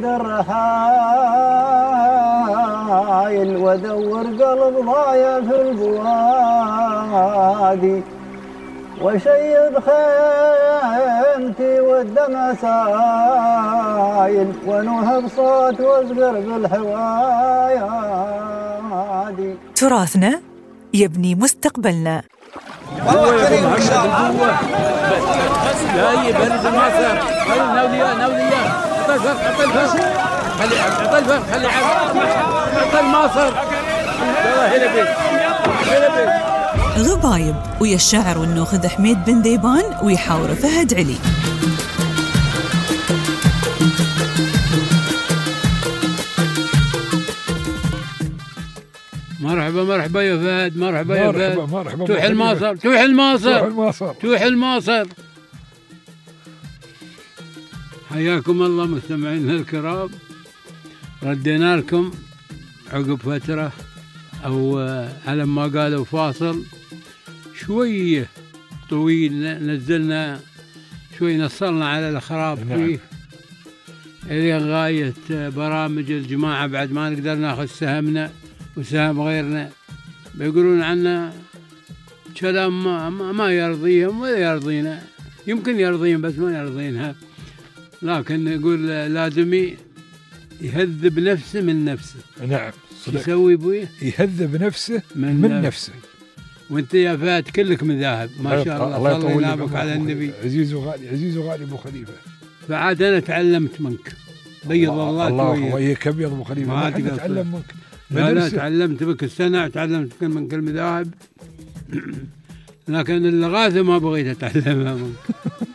الرحايل وادور قلب ضايع في البوادي وشيد خيمتي والدمع سايل ونوه بصوت واصغر بالحوايا. تراثنا يبني مستقبلنا. والله يا ابو محمد القوه جاي برد المصر. خلي ناوليا ناوليا عطى الفرق عطى الفرق خلي عطى الفرق خلي عطى المصر. يلا هلا بيك هلا بيك. غبايب ويا الشاعر والنوخذ حميد بن ذيبان ويحاور فهد علي. مرحبا مرحبا يا فهد. مرحبا يا فهد. مرحبا مرحبا. توح الماصر توح الماصر توح الماصر توح الماصر. حياكم الله مستمعينا الكرام. ردينا لكم عقب فترة أو على ما قالوا فاصل شوية طويل، نزلنا شوي نصلنا على الخراب فيه إلى غاية برامج الجماعة بعد ما نقدر ناخذ سهمنا وسهم غيرنا بيقولون عنا كلام ما, ما يرضيهم ولا يرضينا. يمكن يرضيهم بس ما يرضينها، لكن نقول لازم يهذب نفسه من نفسه. نعم صدق. يسوي بويه يهذب نفسه من, من نفسه. وانت يا فهد كلك مذاهب ما شاء الله. الله يطول لك على النبي. عزيز وغالي عزيز وغالي ابو خليفه. فعاد انا تعلمت منك. بيض الله الله وجهك. وجهك ابيض ابو خليفه. ما حد اتعلم منك. لا لا تعلمت بك السنه وتعلمت من كل مذاهب لكن اللغاثه ما بغيت اتعلمها منك.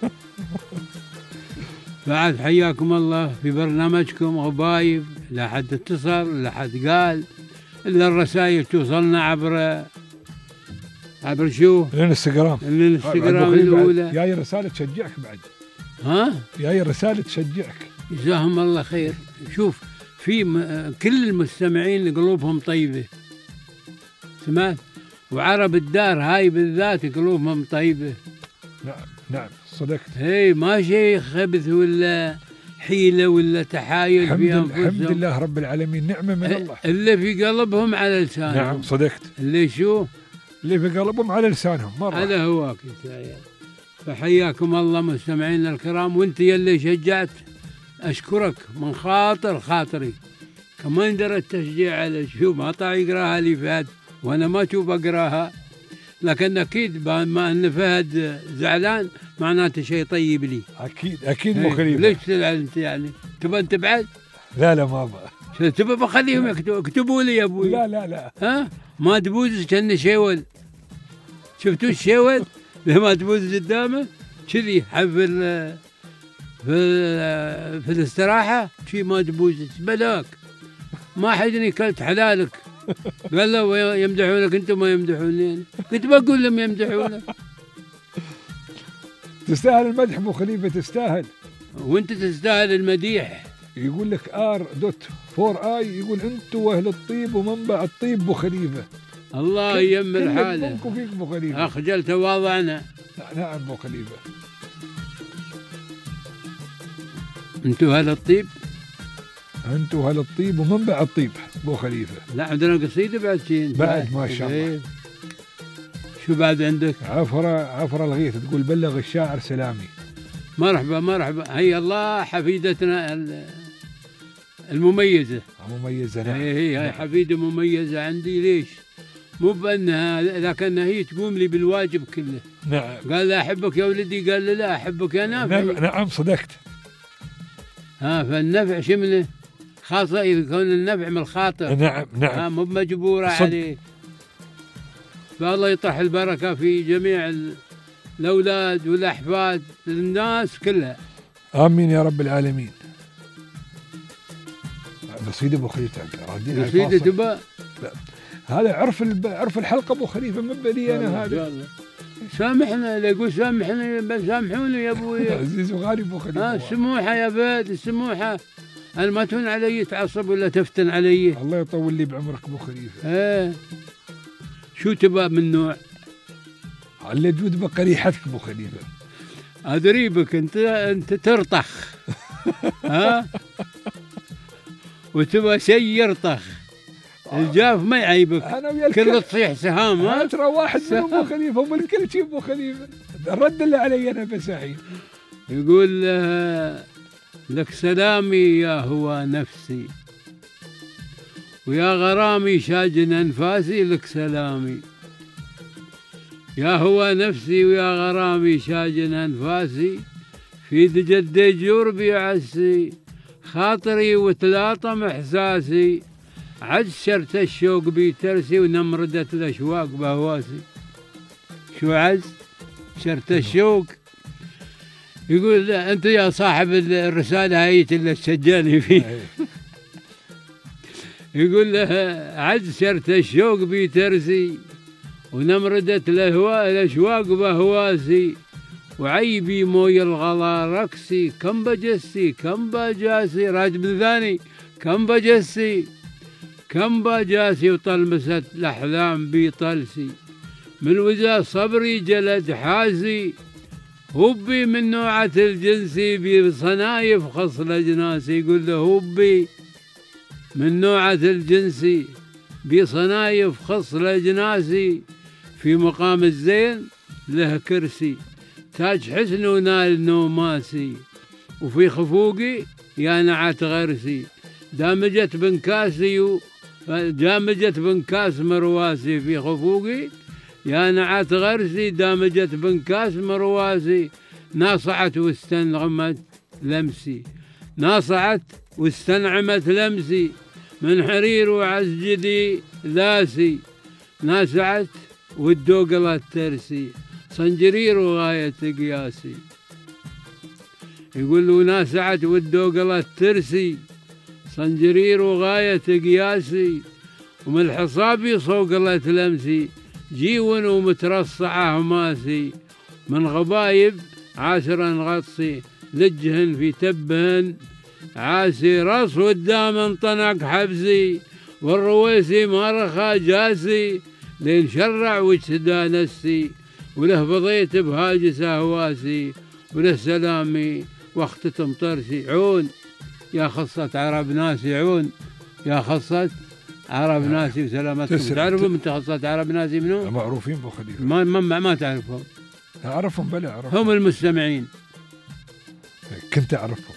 بعد حياكم الله في برنامجكم غبايب. لا حد اتصل لا حد قال الا الرسائل توصلنا عبر عبر شو؟ الانستغرام. الانستغرام الاولى. جاي رساله تشجعك بعد. ها؟ جاي رساله تشجعك. جزاهم الله خير. شوف في كل المستمعين قلوبهم طيبه سمعت، وعرب الدار هاي بالذات قلوبهم طيبه. نعم نعم صدقت. هي ما شيء خبث ولا حيله ولا تحايل في انفسهم. الحمد لله رب العالمين، نعمه من الله. اللي في قلبهم على لسانهم. نعم صدقت. اللي شو؟ اللي في قلبهم على لسانهم مره. هذا هواك انت. فحياكم الله مستمعينا الكرام. وانت يلي شجعت اشكرك من خاطر خاطري. كمان درى التشجيع على شو ما طاع يقراها لي فهد وانا ما اشوف اقراها، لكن اكيد ما ان فهد زعلان معناته شيء طيب لي. اكيد اكيد مو خليفه. ليش تزعل انت يعني؟ تبى انت بعد؟ لا لا ما ابغى. تبى بخليهم يكتبوا لي يا ابوي. لا لا لا. ها؟ ما تبوز كأنه شيول. شفتوا الشيول؟ لما تبوز قدامه كذي حفل في في الاستراحة شي ما تبوز بلاك. ما حدني كلت حلالك. قال له يمدحونك انتم ما يمدحونين. كنت بقول لهم يمدحونك. تستاهل المدح ابو خليفه تستاهل. وانت تستاهل المديح. يقول لك ار دوت فور اي يقول انتوا اهل الطيب ومنبع الطيب ابو خليفه. الله ييمن حاله. منكم فيك ابو خليفه. اخجل تواضعنا. نعم ابو خليفه. انتوا اهل الطيب. انتوا اهل الطيب ومنبع الطيب ابو خليفه. لا عندنا قصيده بعد شيء. بعد ما شاء الله. شو بعد عندك؟ عفره عفره الغيث تقول بلغ الشاعر سلامي. مرحبا مرحبا. هي الله حفيدتنا المميزه. مميزه نعم. هي هي حفيده مميزه عندي. ليش؟ مو بانها لكنها هي تقوم لي بالواجب كله. نعم. قال لا احبك يا ولدي، قال لي لا احبك يا نافع. نعم صدقت. ها فالنفع شمله خاصه اذا كان النفع من الخاطر. نعم نعم. ها مو مجبوره عليه. فالله يطرح البركه في جميع الاولاد والاحفاد للناس كلها. امين يا رب العالمين. قصيده ابو خليفه. قصيده تبى؟ هذا عرف عرف الحلقه ابو خليفه من بدي انا هذا. سامحنا لا يقول سامحنا بس سامحوني يا ابوي. عزيز وغالي ابو خليفه. ها السموحه يا فهد السموحه. انا ما تهون علي تعصب ولا تفتن علي. الله يطول لي بعمرك ابو خليفه. ايه شو تبى من نوع؟ على جود بقى ريحتك ابو خليفه. ادري بك انت انت ترطخ. ها وتبى شيء يرطخ. الجاف ما يعيبك. كل تصيح سهام. ها ترى واحد من ابو خليفه ومن كل شيء ابو خليفه. الرد اللي علي انا بس الحين. يقول لها لك سلامي يا هوى نفسي، ويا غرامي شاجن أنفاسي، لك سلامي يا هوى نفسي، ويا غرامي شاجن أنفاسي، في دجد ديجور بيعسي، خاطري وتلاطم إحساسي، عشرت الشوق بيترسي، ونمردت الأشواق بهواسي. شو عز شرت الشوق؟ يقول أنت يا صاحب الرسالة هاي اللي تسجلني فيه. يقول له عز شرت الشوق بيترسي، ونمردت الأهواء الأشواق بهواسي، وعيبي موي الغلا ركسي، كم بجسي كم بجاسي، راجب الثاني كم بجسي كم بجاسي، وطلمست الأحلام بيطلسي، من وجه صبري جلد حاسي، هبي من نوعة الجنسي، بصنايف خصل أجناسي. يقول له هبي من نوعة الجنسي، بصنايف خصل أجناسي، في مقام الزين له كرسي، تاج حسن ونال نوماسي، وفي خفوقي يا نعت غرسي، دامجت بنكاسي دامجت بنكاس مرواسي، في خفوقي يا نعت غرسي، دامجت بنكاس مرواسي، ناصعت واستنعمت لمسي، ناصعت واستنعمت لمسي، من حرير وعزجدي لاسي، ناسعت والدوقلت ترسي، صنجرير وغاية قياسي. يقول له ناسعت والدوقلت ترسي، صنجرير وغاية قياسي، ومن الحصابي صوقلت لمسي، جيون ومترصعة هماسي، من غبايب عاشرا غطسي، لجهن في تبهن عاسي، راس قدام انطنق حبسي، والرويسي ما رخى جاسي، لين شرع واجتدى نسي، وله بضيت بهاجس أهواسي، وله سلامي واختتم طرسي. عون يا خصة عرب ناسي، عون يا خصة عرب ناسي وسلامتكم. تعرفهم انت خصة عرب ناسي منو؟ معروفين بو خليفة. ما ما ما تعرفهم؟ اعرفهم بلا اعرفهم. هم المستمعين. كنت اعرفهم.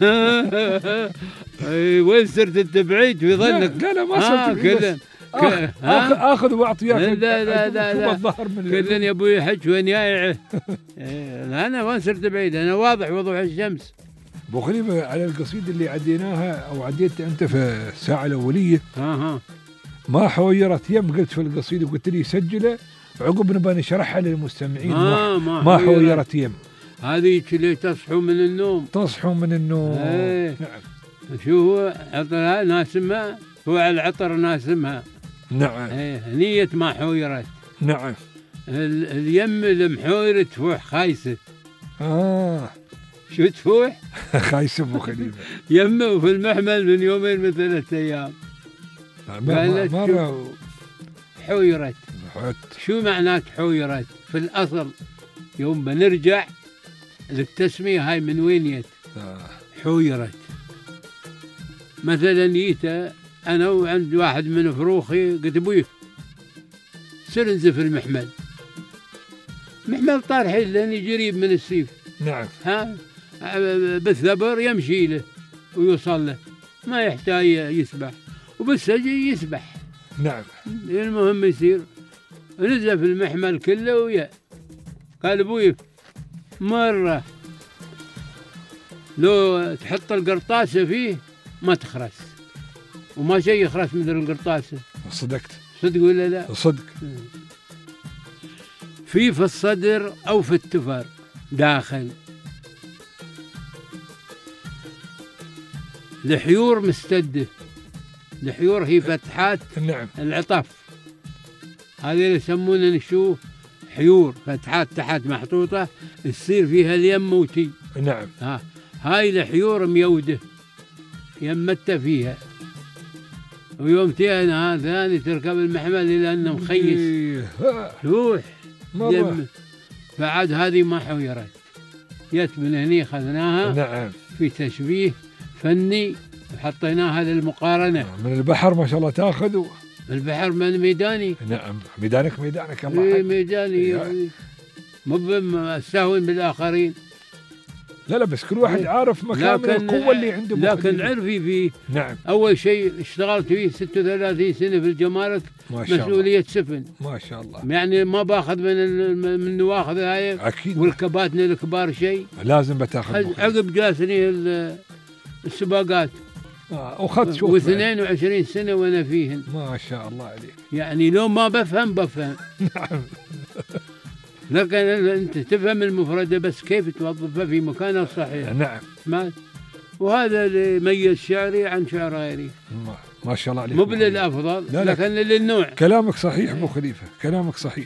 اي وين صرت انت بعيد في ظنك؟ لا لا ما صرت بعيد. اخذ اخذ واعطي. لا لا لا لا الظهر من كلن يا ابوي حج وين جايعه. انا وين صرت بعيد؟ انا واضح وضوح الشمس. ابو خليفه على القصيده اللي عديناها او عديت انت في الساعه الاوليه اها ما حويرت يم، قلت في القصيده قلت لي سجله عقب نبغى نشرحها للمستمعين. آه ما, ما حويرت يم. هذه اللي تصحوا من النوم. تصحوا من النوم. ايه. نعم. شو هو عطرها ناسمها، هو على العطر ناسمها. نعم. ايه نية ما حويرت. نعم. اليم المحوير تفوح خايسة. اه شو تفوح؟ خايسة ابو خليفة. يمه في المحمل من يومين من ثلاثة ايام. مرة حويرت. حوت. شو معنات حويرت؟ في الأصل يوم بنرجع للتسمية هاي من وين جت؟ آه. حويرت. مثلا جيت أنا وعند واحد من فروخي قلت أبوي سر انزف المحمل. محمل طارحي لأني قريب من السيف. نعم. ها بالثبر يمشي له ويوصل له، ما يحتاج يسبح، وبالسجي يسبح. نعم. المهم يصير نزف المحمل كله ويا. قال أبوي مرة لو تحط القرطاسة فيه ما تخرس، وما شيء يخرس مثل القرطاسة. صدقت. صدق ولا لا؟ صدق. في في الصدر أو في التفر داخل الحيور مستدة. الحيور هي فتحات. نعم. العطف هذه اللي يسمونها شو؟ حيور، فتحات تحت محطوطة تصير فيها اليم وتي. نعم. ها هاي الحيور ميودة يمت فيها، ويوم تينا ثاني تركب المحمل لأنه مخيس روح يم. فعاد هذه ما حويرت، جت من هني خذناها. نعم. في تشبيه فني وحطيناها للمقارنة. من البحر ما شاء الله تاخذ. البحر من ميداني. نعم. ميدانك ميدانك الله. اي ميداني، مو استهون بالاخرين. لا لا بس كل واحد عارف مكان من القوة اللي عنده. لكن عرفي فيه. نعم. أول شيء اشتغلت فيه ستة وثلاثين سنة في الجمارك، ما شاء مسؤولية سفن. ما شاء الله. يعني ما باخذ من من النواخذ هاي أكيد. والكباتن الكبار شيء. لازم بتاخذ. عقب جاسني السباقات. آه وخذت شوط. واثنين وعشرين سنة وأنا فيهن. ما شاء الله عليك. يعني لو ما بفهم بفهم. نعم. لكن أنت تفهم المفردة بس كيف توظفها في مكانها الصحيح. نعم. ما وهذا اللي يميز شعري عن شعر غيري. ما, ما شاء الله عليك. مو بالأفضل لكن للنوع. كلامك صحيح أبو خليفة، كلامك صحيح.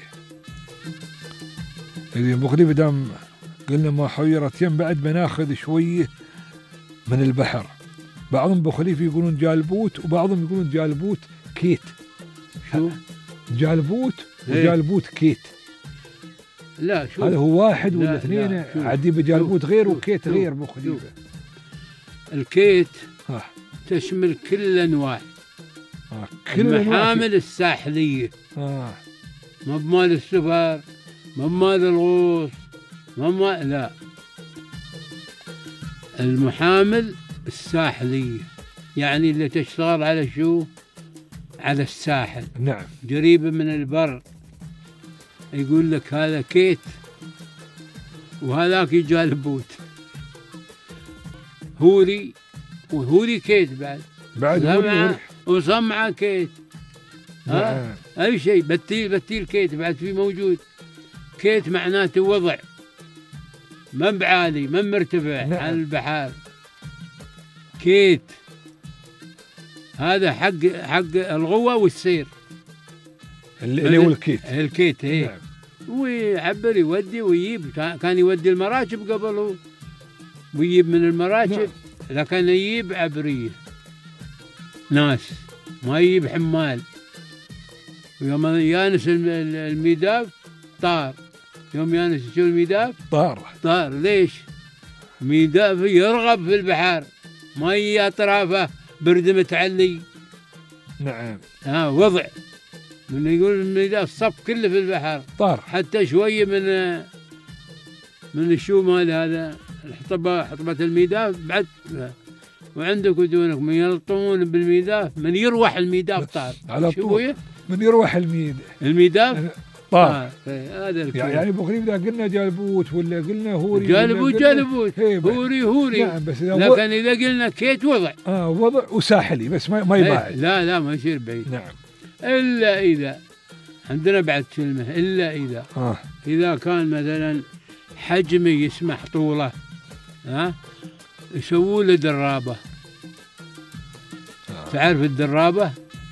إذا أبو خليفة دام قلنا ما حيرت يم بعد بناخذ شوية من البحر. بعضهم أبو خليفة يقولون جالبوت وبعضهم يقولون جالبوت كيت. شو؟ جالبوت وجالبوت كيت. لا شو هذا هو واحد ولا اثنين عدي بجالبوت غير وكيت غير أبو خليفة. الكيت آه. تشمل كل الأنواع. آه. كل المحامل الساحلية. آه. ما بمال السفر، ما بمال الغوص، ما بمال لا. المحامل الساحلية يعني اللي تشتغل على شو؟ على الساحل. نعم. قريبة من البر. يقول لك هذا كيت وهذاك جالبوت. هوري وهوري كيت بعد. بعد هوري وصمعة كيت. ها؟ أي شيء بتيل بتيل كيت بعد في موجود. كيت معناته وضع ما بعالي ما مرتفع. نعم. عن البحار. كيت هذا حق حق الغوة والسير اللي هو الكيت. الكيت هي. نعم. ويعبر يودي ويجيب. كان يودي المراكب قبله ويجيب من المراكب. نعم. لكن يجيب عبرية ناس ما يجيب حمال. ويوم يانس الميداف طار. يوم يانس شو الميداف طار. طار ليش؟ ميداف يرغب في البحر ما يجي أطرافه برد متعلي. نعم. ها وضع من يقول الميداف الصف كله في البحر. طار حتى شوية من من الشو مال هذا الحطبة حطبة الميداف بعد. وعندك ودونك من يلطمون بالميداف من يروح الميداف طار على طول. من يروح الميد الميداف طار. هذا يعني ابو خليفة اذا قلنا جالبوت ولا قلنا هوري جالبوت جالبوت هوري هوري. نعم بس إذا لكن اذا قلنا كيت وضع. اه وضع وساحلي بس ما ما يباعد. لا لا ما يصير بعيد. نعم. الا اذا عندنا بعد كلمة الا اذا آه. اذا كان مثلا حجمه يسمح طوله ها يسووا له درابة. آه. تعرف الدرابة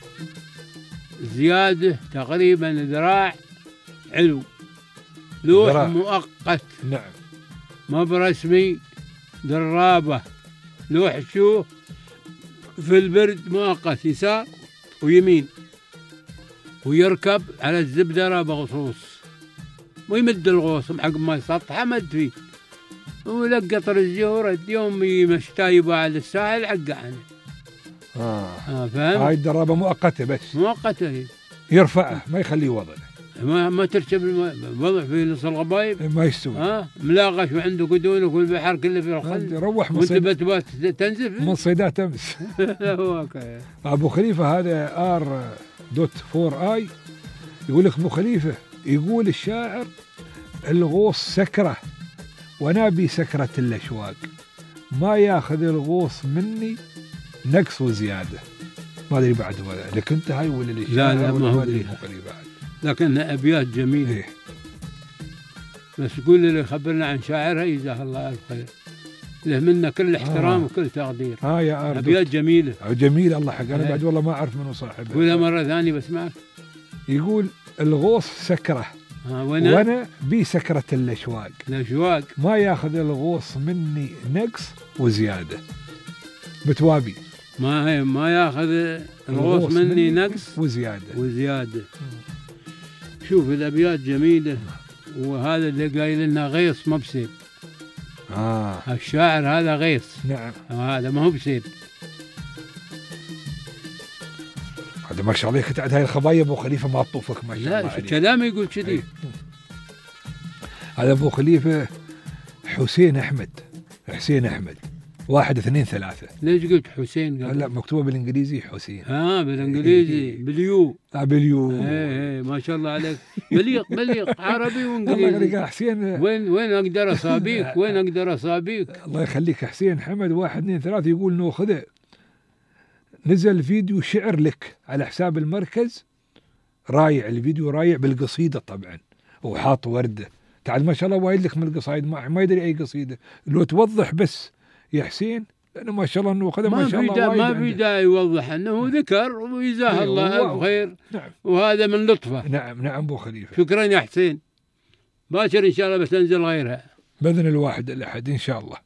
زيادة تقريبا ذراع علو لوح دراب. مؤقت. نعم. ما برسمي درابة لوح شو في البرد مؤقت يسار ويمين ويركب على الزبدرة بغصوص ويمد الغوص حق ما يسطحه مد فيه ولق قطر الزهور يوم يمشتايبه على الساحل عقع عنه. آه. آه فهم؟ هاي الدرابة مؤقتة بس. مؤقتة هي. يرفعه ما يخليه وضع. ما ما تركب الوضع في نص الغبايب. ما يستوي. اه ملاغش وعنده قدونك والبحر كله في الخل. روح وانت بتبات تنزف. من صيدات امس. ابو خليفة هذا ار دوت فور اي يقول لك ابو خليفة يقول الشاعر الغوص سكرة وانا بي سكرة الاشواق ما ياخذ الغوص مني نقص وزيادة. ما ادري بعد ولا لك انت هاي ولا ليش؟ لا لا ما هو بعد لكن ابيات جميله. إيه؟ بس قول اللي خبرنا عن شاعرها جزاه الله الف خير له منا كل احترام. آه. وكل تقدير. اه يا ابيات جميله جميله الله حق. انا بعد والله ما اعرف منو صاحبها. قولها مره ثانيه بسمعك. يقول الغوص سكره آه وانا وانا بي سكره الاشواق الاشواق ما ياخذ الغوص مني نقص وزياده. متوابي. ما هي ما ياخذ الغوص مني, مني نقص وزياده وزياده. م. شوف الابيات جميله وهذا اللي قايل لنا غيص ما بسيب. اه الشاعر هذا غيص. نعم. هذا ما هو بسيب. هذا ما شاء الله كنت هاي الخبايا ابو خليفه ما تطوفك ما شاء الله. لا كلامه يقول كذي. هذا ابو خليفه حسين احمد حسين أحمد واحد اثنين ثلاثة. ليش قلت حسين قبل؟ لا مكتوبة بالإنجليزي حسين. اه بالإنجليزي باليو. آه باليو. ايه ايه ما شاء الله عليك، بليق بليق عربي الله وانجليزي. يخليك يا حسين. وين وين اقدر اصابيك؟ وين اقدر اصابيك؟ الله يخليك حسين حمد واحد اثنين ثلاثة يقول ناخذه. نزل فيديو شعر لك على حساب المركز، رايع الفيديو رايع بالقصيدة طبعا، وحاط وردة. تعال ما شاء الله وايد لك من القصايد، ما, ما يدري أي قصيدة، لو توضح بس يا حسين، لأنه ما شاء الله أنه خذ ما شاء الله وايد. ما في داعي يوضح أنه ذكر وجزاه الله ألف خير. نعم. وهذا من لطفه. نعم نعم أبو خليفة. شكرا يا حسين. باكر إن شاء الله بتنزل غيرها بإذن الواحد الأحد إن شاء الله.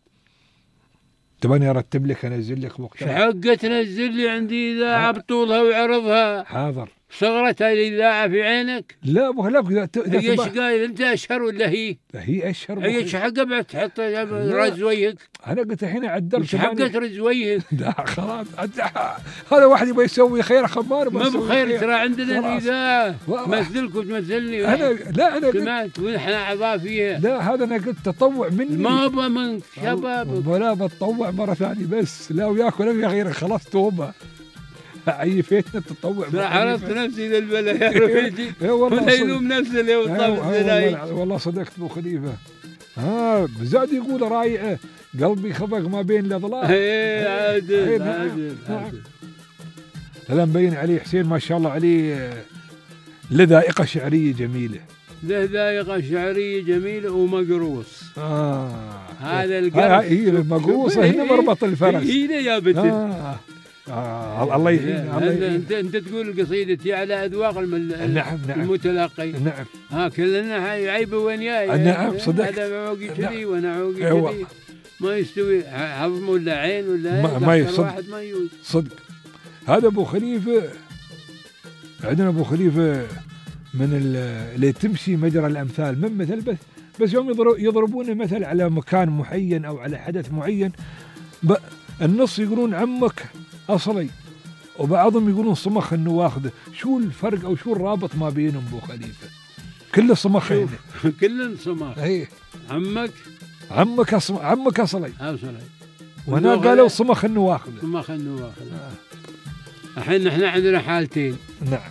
تباني أرتب لك أنزل لك وقتها. حقة تنزل لي عندي إذاعة بطولها وعرضها. حاضر. صغرت هاي الإذاعة في عينك؟ لا أبو هلاك. هي إيش قايل أنت أشهر ولا هي؟ هي أشهر. هي إيش حقة بعد تحط رز وجهك؟ أنا قلت الحين عدلت. إيش حقة رز وجهك؟ لا خلاص هذا واحد يبغى يسوي خير خبار. ما بخير ترى عندنا الإذاعة مثلك وتمثلني. أنا لا أنا سمعت ونحن أعضاء فيها. لا هذا أنا قلت تطوع مني. ما أبغى من شبابك. ولا بتطوع مرة ثانية بس لا وياك ولا ويا غيرك خلاص توبة. عيفتنا تطوع. عرفت نفسي للبلا يا رفيقي. ولا يلوم نفسه اللي وطلب الزلايج. والله صدقت ابو خليفه. ها زاد يقول رايعه قلبي خفق ما بين الاضلاع. ايه عادل عادل عادل. هذا مبين عليه حسين ما شاء الله عليه له ذائقه شعريه جميله. له ذائقه شعريه جميله ومقروص. اه هذا القرص. هي المقروصه هنا مربط الفرس. هنا يا بنت. آه. آه الله يهين. انت انت تقول قصيدتي على اذواق الم... نعم نعم المتلقي. نعم. ها كلنا عيب وين جاي. نعم صدقت. هذا عوقي كذي وانا عوقي كذي. ما يستوي عظم ولا عين ولا ما, ما يصدق. واحد ما يوجد. صدق. هذا ابو خليفه عندنا ابو خليفه من اللي تمشي مجرى الامثال من مثل بس بس يوم يضربون مثل على مكان معين او على حدث معين النص يقولون عمك أصلي وبعضهم يقولون صمخ انه واخذه. شو الفرق او شو الرابط ما بينهم ابو خليفه؟ كله صمخ هنا. كلن صمخ. اي عمك عمك أصم... عمك اصلي اصلي وانا قالوا صمخ انه واخذه. صمخ انه واخذه. الحين نحن عندنا حالتين. نعم.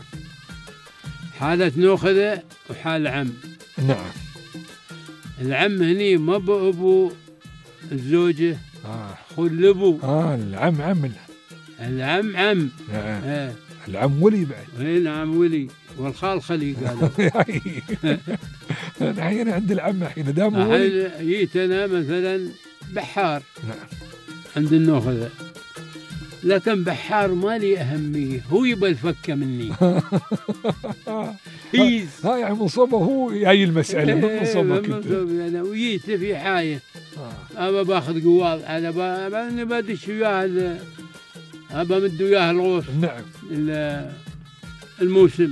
حالة نوخذه وحال عم. نعم. العم هني ما بأبو الزوجة. آه. خلبو. اه العم عم العم عم. نعم. آه. العم ولي بعد. اي نعم ولي والخال خلي قالوا. الحين عند العم الحين دام ولي. جيت انا مثلا بحار. نعم. عند النوخذة لكن بحار ما لي أهمية، هو يبغى الفكة مني. هيز ها يعني منصبه هو هاي المسألة من منصبك انت. أنا وجيت في حاجة أبى باخذ قواض أنا أبى بدش وياه أبى مد وياه الغوص. نعم. الموسم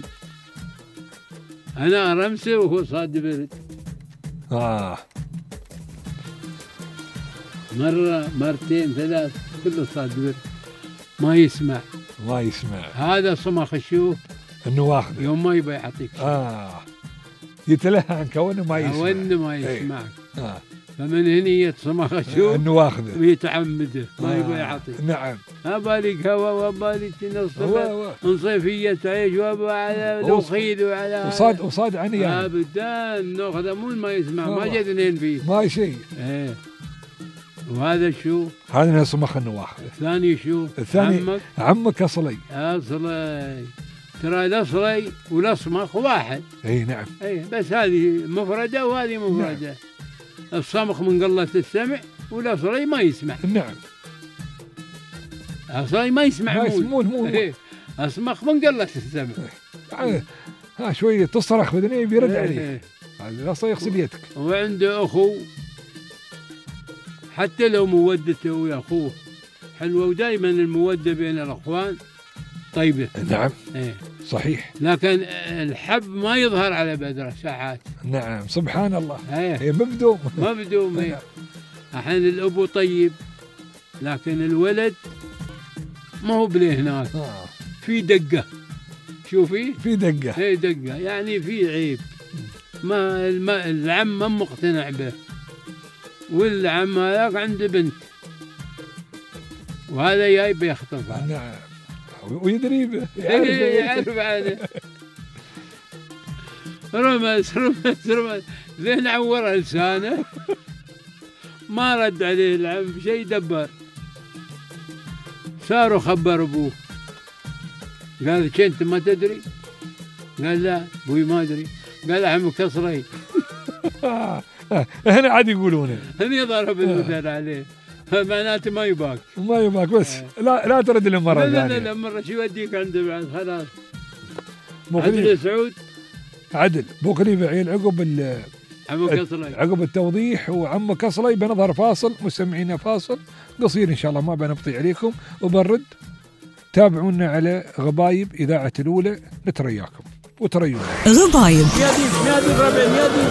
أنا رمسه وهو صاد برد. آه. مرة مرتين ثلاث كله صاد برد ما يسمع. ما يسمع. هذا صمخ الشوف انه واخذ يوم ما يبغى يعطيك. اه يتلهى عن كونه ما يسمع. كونه ما يسمعك. ايه. آه. فمن هنا يتصمخ الشوف انه واخذه ويتعمده ما آه. يبغى يعطيك. نعم. أبالك هوا وأبالك نصفة نصيفية تعيش وأبا لوخيد وعلى وصاد وصاد عني يعني. أبدا ناخذ مو ما يسمع ما جد اثنين فيه ما شيء. ايه. وهذا شو؟ هذا صمخ انه واخذ. الثاني شو؟ الثاني عمك. عمك اصلي. اصلي ترى الاصلي والاصمخ واحد. اي نعم. اي بس هذه مفردة وهذه مفردة. نعم. الصمخ من قلة السمع والاصلي ما يسمع. نعم. اصلي ما يسمع. ما يسمون مو. ايه. اصمخ من قلة السمع. إيه. ها شوية تصرخ بدني بيرد إيه. عليه. هذا الاصلي يغسل يدك. وعنده اخو حتى لو مودته ويا اخوه حلوه ودائما الموده بين الاخوان طيبه. نعم. ايه صحيح. لكن الحب ما يظهر على بدره ساعات. نعم سبحان الله. ايه هي مبدوم. مبدوم. ايه. الحين الابو طيب لكن الولد ما هو بليه هناك. آه. في دقه. شوفي في دقه. ايه دقه يعني في عيب. ما العم ما مقتنع به والعم هذاك عنده بنت، وهذا جاي بيخطفها. نعم. ويدري به، يعرف يعرف عنه. رمس رمس رمس لين عور لسانه، ما رد عليه العم شيء، دبر. صاروا خبر ابوه، قال شو انت ما تدري؟ قال لا ابوي ما ادري. قال عمك اصلي. هنا عاد يقولونه، هني ضرب المثل عليه، معناته ما يباك ما يباك بس لا لا ترد له مره لا ثانيه. لا لا مرة شو يوديك عنده بعد خلاص. عدل عدل سعود عدل ابو خليفه عيل عقب ال عمك اصلي. عقب التوضيح وعمك اصلي بنظهر فاصل، مستمعينا فاصل قصير ان شاء الله ما بنبطي عليكم وبنرد. تابعونا على غبايب اذاعه الاولى، نترياكم وتريونا. غبايب يادي يادي ربع يادي.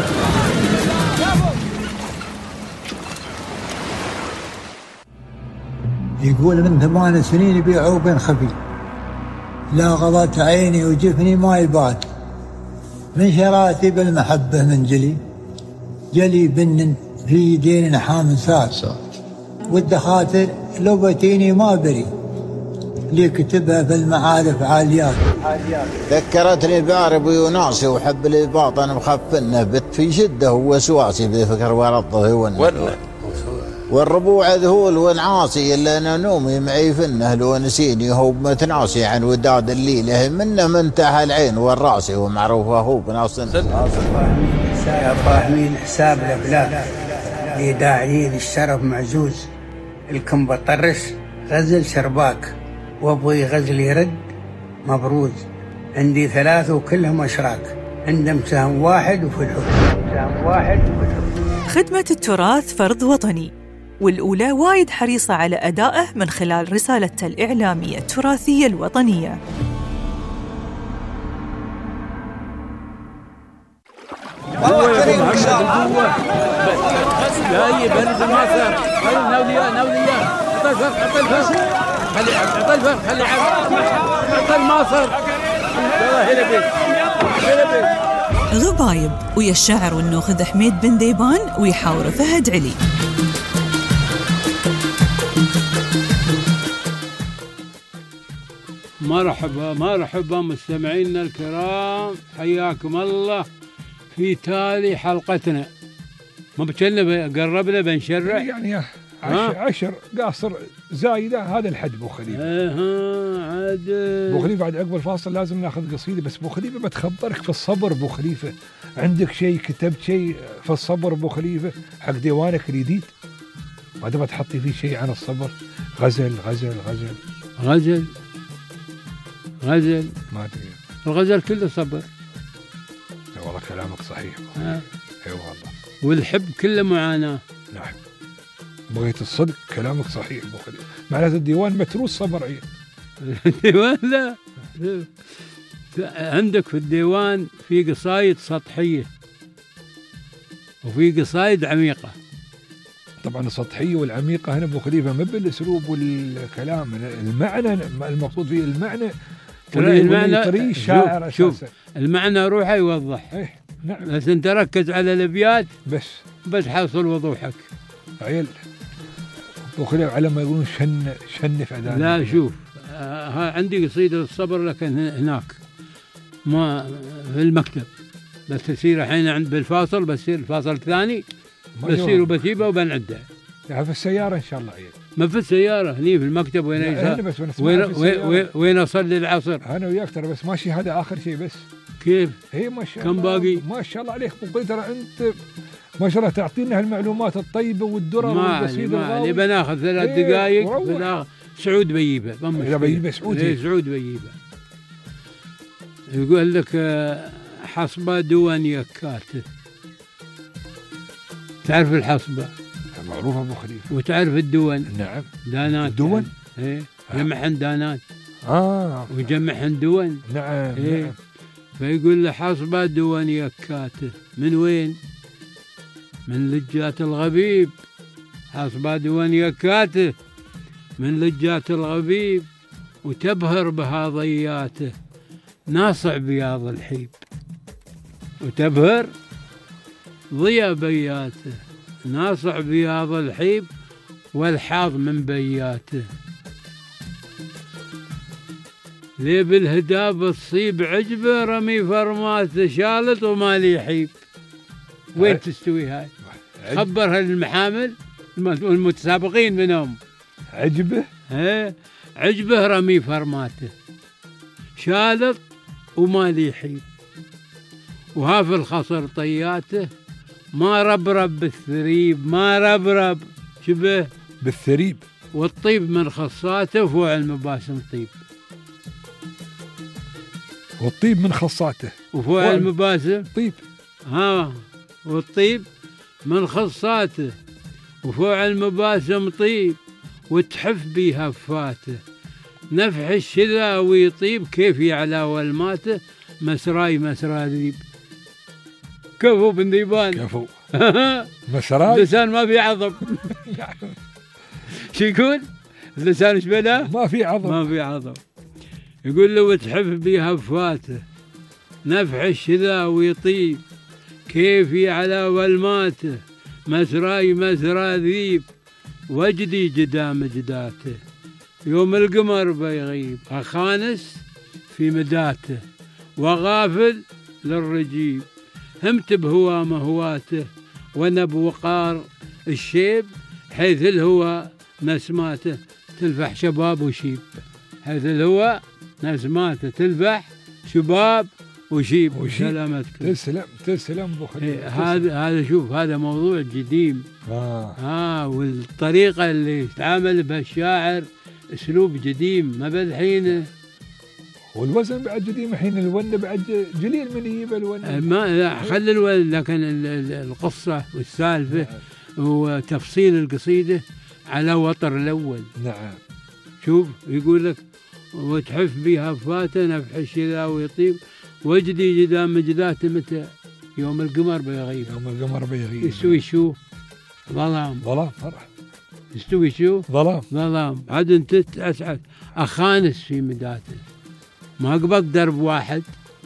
يقول من ثمان سنين يبيعوا بين خفي، لا غضت عيني وجفني ما يبات، من شراتي بالمحبة من جلي، جلي بن في يدين حام ساس، والدخاتر لو بتيني ما بري، لي كتبها في المعارف عاليات. ذكرتني بعربي وناسي وحب الباطن مخفنه، بت في شده ووسواسي بفكر ورطه ونه، والربوع ذهول ونعاسي الا انا نومي معي فنه، لو نسيني هو متناسي عن وداد الليله، منه منتهى العين والراسي، ومعروفه هو بناص يا فاهمين حساب الافلاك، لي داعيين الشرف معزوز، الكم بطرس غزل شرباك، وابوي غزل يرد مبروز، عندي ثلاث وكلهم اشراك، عندهم سهم واحد وفي الحكم سهم واحد وفي الحكم. خدمة التراث فرض وطني، والأولى وايد حريصة على أدائه من خلال رسالتها الإعلامية التراثية الوطنية. جاي برد المصر. خلي ناوليا ناوليا. عطى الفرق عطى الفرق. خلي عطى الفرق خلي عطى المصر. يلا هلا بيك هلا بيك. غبايب ويا الشاعر والنوخذ حميد بن ذيبان ويحاور فهد علي. مرحبا مرحبا مستمعينا الكرام، حياكم الله في تالي حلقتنا. ما بتشلنا قربنا بنشرع يعني عشر, عشر قاصر زايده هذا الحد ابو خليفه. اها عاد ابو خليفه بعد عقب الفاصل لازم ناخذ قصيده، بس ابو خليفه بتخبرك في الصبر. ابو خليفه عندك شيء كتبت شيء في الصبر ابو خليفه حق ديوانك الجديد؟ ما تبغى تحطي فيه شيء عن الصبر؟ غزل غزل غزل غزل غزل ما ادري. الغزل كله صبر. لا والله كلامك صحيح. آه. اي والله. والحب كله معاناه. نعم بغيت الصدق كلامك صحيح ابو خليفه. معناته الديوان متروس صبر عيال. الديوان لا. عندك في الديوان في قصايد سطحيه وفي قصايد عميقه. طبعا السطحيه والعميقه هنا ابو خليفه ما بالاسلوب والكلام، المعنى المقصود فيه المعنى. المعنى الشاعر شوف, شوف المعنى روحه يوضح. ايه نعم. بس انت ركز على الابيات بس بس حاصل وضوحك. عيل ابو خليفه على ما يقولون شن شنف اذان. لا شوف آه عندي قصيده الصبر لكن هناك ما في المكتب، بس تصير الحين عند بالفاصل، بصير الفاصل الثاني بصير وبجيبه وبنعده. يعني في السياره ان شاء الله عيل. ما في السياره هني في المكتب وين وين وين, وين اصلي العصر. انا وياك ترى بس ماشي هذا اخر شيء بس. كيف؟ هي ما شاء الله. كم باقي؟ ما شاء الله عليك ابو ترى انت ما شاء الله تعطينا هالمعلومات الطيبه والدرر والقصيده. ما علي بناخذ ثلاث دقائق بناخذ سعود بييبه. اذا بييبه سعودي. ايه سعود بييبه. يقول لك حصبه دون يكاته. تعرف الحصبه؟ معروفه ابو خليفه. وتعرف الدون؟ نعم. دانات. الدون؟ ايه جمعهن دانات. اه وجمعهن دون. نعم. إيه؟ نعم. فيقول له حصبه دون يكاته. من وين؟ من لجات الغبيب. حصبه دون يكاته من لجات الغبيب، وتبهر بها ضياته ناصع بياض الحيب، وتبهر ضيا بياته ناصع بياض الحيب والحاض من بياته. ليه بالهداب تصيب عجبه رمي فرماته شالط وما لي يحيب. وين تستوي هاي؟ خبرها للمحامل المتسابقين منهم. عجبه؟ ايه عجبه رمي فرماته شالط وما لي يحيب. وها في الخصر طياته ما ربرب بالثريب ما ربرب شبه بالثريب. والطيب من خصاته وفوع المباسم طيب. والطيب من خصاته وفوع المباسم طيب. ها والطيب من خصاته وفوع المباسم طيب. وتحف بيها هفاته نفح الشذا ويطيب كيف يعلى والماته مسراي مسرى ذيب. كفو بن ذيبان كفو مسراي لسان ما في عظم. شو يقول؟ اللسان ايش بلا؟ ما في عظم ما في عظم. يقول له وتحف بها هفاته نفح الشذا ويطيب كيف يعلى والماته مسراي مسرى ذيب. وجدي جدام جداته يوم القمر بيغيب. أخانس في مداته وغافل للرجيب. همت بهوى مهواته وانا بوقار الشيب. حيث الهوى نسماته تلفح شباب وشيب. حيث الهوى نسماته تلفح شباب وشيب. وسلامتكم. تسلم تسلم ابو خليل. إيه هذا هذا شوف هذا موضوع قديم. اه اه والطريقه اللي يتعامل بها الشاعر اسلوب قديم ما بالحين. والوزن بعد قديم الحين. الون بعد جليل من يجيب الون. ما لا خلي الون. لكن القصه والسالفه وتفصيل القصيده على وتر الاول. نعم. شوف يقول لك وتحف بها فاته نفح الشذا ويطيب. وجدي جدام مجداته متى يوم القمر بيغيب. يوم القمر بيغيب. يستوي شو؟ ظلام. ظلام فرح. يستوي شو؟ ظلام. ظلام. عاد انت اسعد. اخانس في مداته ما بقدر بواحد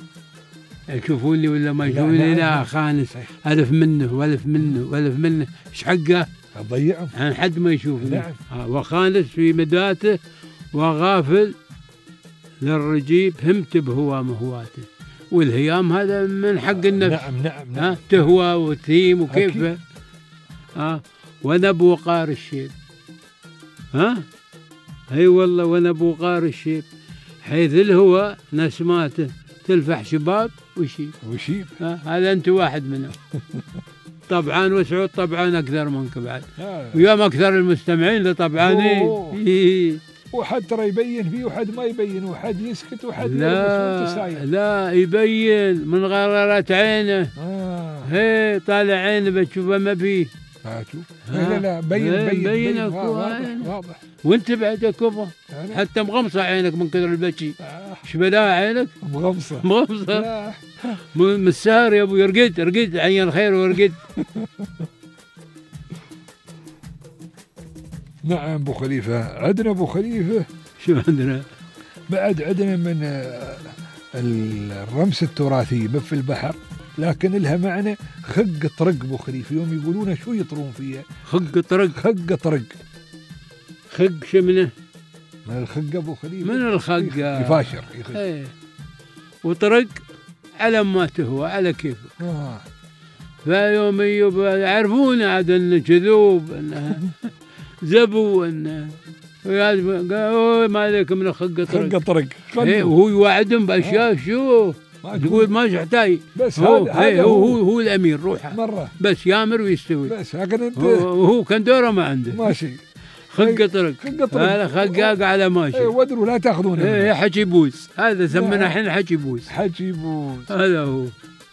يشوفوني ولا ما يشوفوني. لا اخانس الف منه والف منه والف منه. ايش حقه؟ اضيعهم يعني حد ما يشوفني. نعم. آه وخانس في مداته وغافل للرجيب. همت بهوى مهواته. والهيام هذا من حق النفس. نعم نعم, نعم. ها تهوى وتهيم وكيف. ها آه وانا بوقار الشيب. ها اي والله وانا بوقار الشيب. حيث الهوى نسماته تلفح شباب وشيب. وشيب ها هذا انت واحد منهم. طبعا وسعود طبعا اكثر منك بعد. ويوم اكثر المستمعين لطبعا. إيه. وحد ترى يبين فيه وحد ما يبين. وحد يسكت وحد لا لا يبين من غرارة عينه. آه. هي طالع عينه بتشوفه ما فيه. هاتوا. لا لا بين بين بين, بين واضح, واضح. وانت بعد كبه حتى مغمصه عينك من كثر البكي. ايش بلاها عينك؟ مغمصه مغمصه. من السهر يا ابو يرقد رقد عين خير ورقد. نعم ابو خليفه. عندنا ابو خليفه. شو عندنا؟ بعد عندنا من الرمس التراثي بف البحر لكن لها معنى خق طرق ابو خليفه. يوم يقولون شو يطرون فيها؟ خق طرق. خق طرق. خق شمنه؟ من الخق ابو خليفه. من الخق يفاشر. ايه. وطرق على ما تهوى على كيفك. آه. فيوم يعرفون عاد انه كذوب انه زبو انه قالوا ما عليك من الخق طرق. خق طرق. ايه وهو يوعدهم باشياء. شو تقول ما يحتاج. بس هو هذا هو, هو هو الامير روحه مره بس يامر ويستوي. بس لكن انت وهو كان دوره ما عنده. ماشي. خق طرق. خق طرق. هذا خقاق على ماشي. ايه ودروا لا تاخذونه. ايه حكي بوس. هذا سمينا الحين حكي بوس. حكي بوس هذا هو.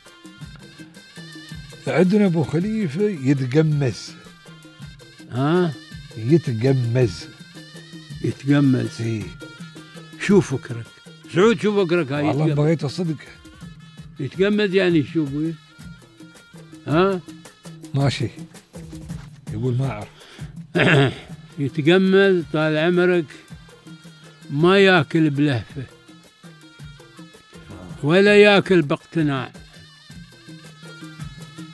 عندنا ابو خليفه يتقمز. ها يتقمز. يتقمز. ايه. شو فكرك سعود؟ شو فكرك هاي؟ والله بغيت الصدق. يتقمز يعني شو بوي؟ ها ماشي. يقول ما اعرف. يتقمز طال عمرك ما ياكل بلهفه ولا ياكل باقتناع.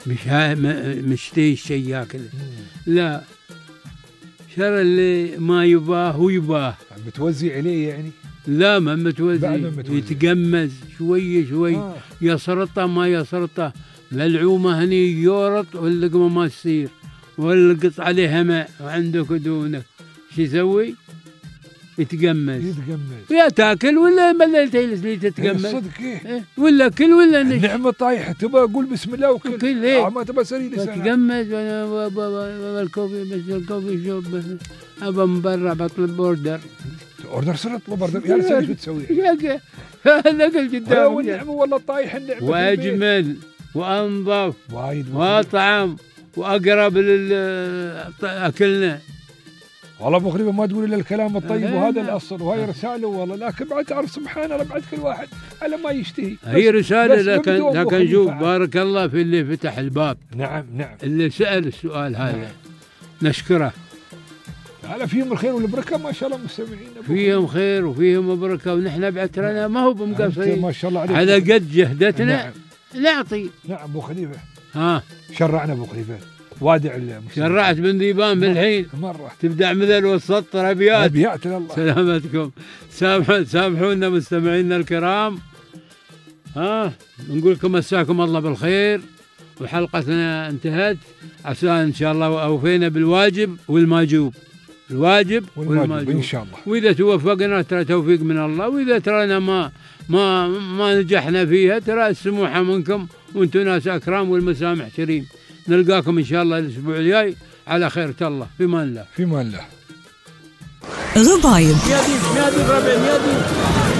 مش ها مشتي الشيء ياكله، لا شر اللي ما يباه هو يباه. بتوزي عليه يعني؟ لا ما متوزي، يتقمز شويه شوي. آه. يسرطه ما يسرطه، ملعومه هني يورط واللقمه ما تصير، والقط عليها ماء وعندك ودونك، شو يسوي؟ يتقمز. يتقمز يا تاكل ولا مليت اللي تتقمز؟ صدق إيه؟ ولا كل ولا نش. النعمه طايحه تبغى اقول بسم الله وكل. كل ايه؟ آه ما تبغى سري لسانك. تتقمز وانا الكوفي بس الكوفي شوب بس ابى من برا بطلب اوردر. اوردر صرت اطلب اوردر يا رجال شو تسوي؟ يا هذا قدام. والنعمه والله طايحه النعمه. واجمل وانظف وايد واطعم واقرب لاكلنا. والله ابو خليفه ما تقول الا الكلام الطيب وهذا الاصل وهي رساله والله، لكن بعد تعرف سبحان الله بعد كل واحد على ما يشتهي. هي رساله لكن لكن شوف بارك الله في اللي فتح الباب. نعم نعم. اللي سال السؤال هذا نعم. نشكره. على فيهم الخير والبركه ما شاء الله مستمعين. فيهم خير وفيهم بركه، ونحن بعد ترانا ما هو بمقصرين ما شاء الله عليك على قد جهدتنا. نعم. نعطي. نعم ابو خليفه. ها شرعنا ابو خليفه. وادع المسلمين. شرعت بن ذيبان بالحين مرة تبدع مثل والسطر ابيات. ابيات لله. سلامتكم. سامح سامحونا مستمعينا الكرام. ها نقول لكم مساكم الله بالخير، وحلقتنا انتهت، عسى ان شاء الله اوفينا بالواجب والماجوب. الواجب والماجوب, والماجوب ان شاء الله. واذا توفقنا ترى توفيق من الله، واذا ترانا ما ما ما نجحنا فيها ترى السموحه منكم، وانتم ناس اكرام والمسامح كريم. نلقاكم إن شاء الله الأسبوع الجاي على خيرة الله. في مان الله. في مان الله. غبايب. يا دي يا دي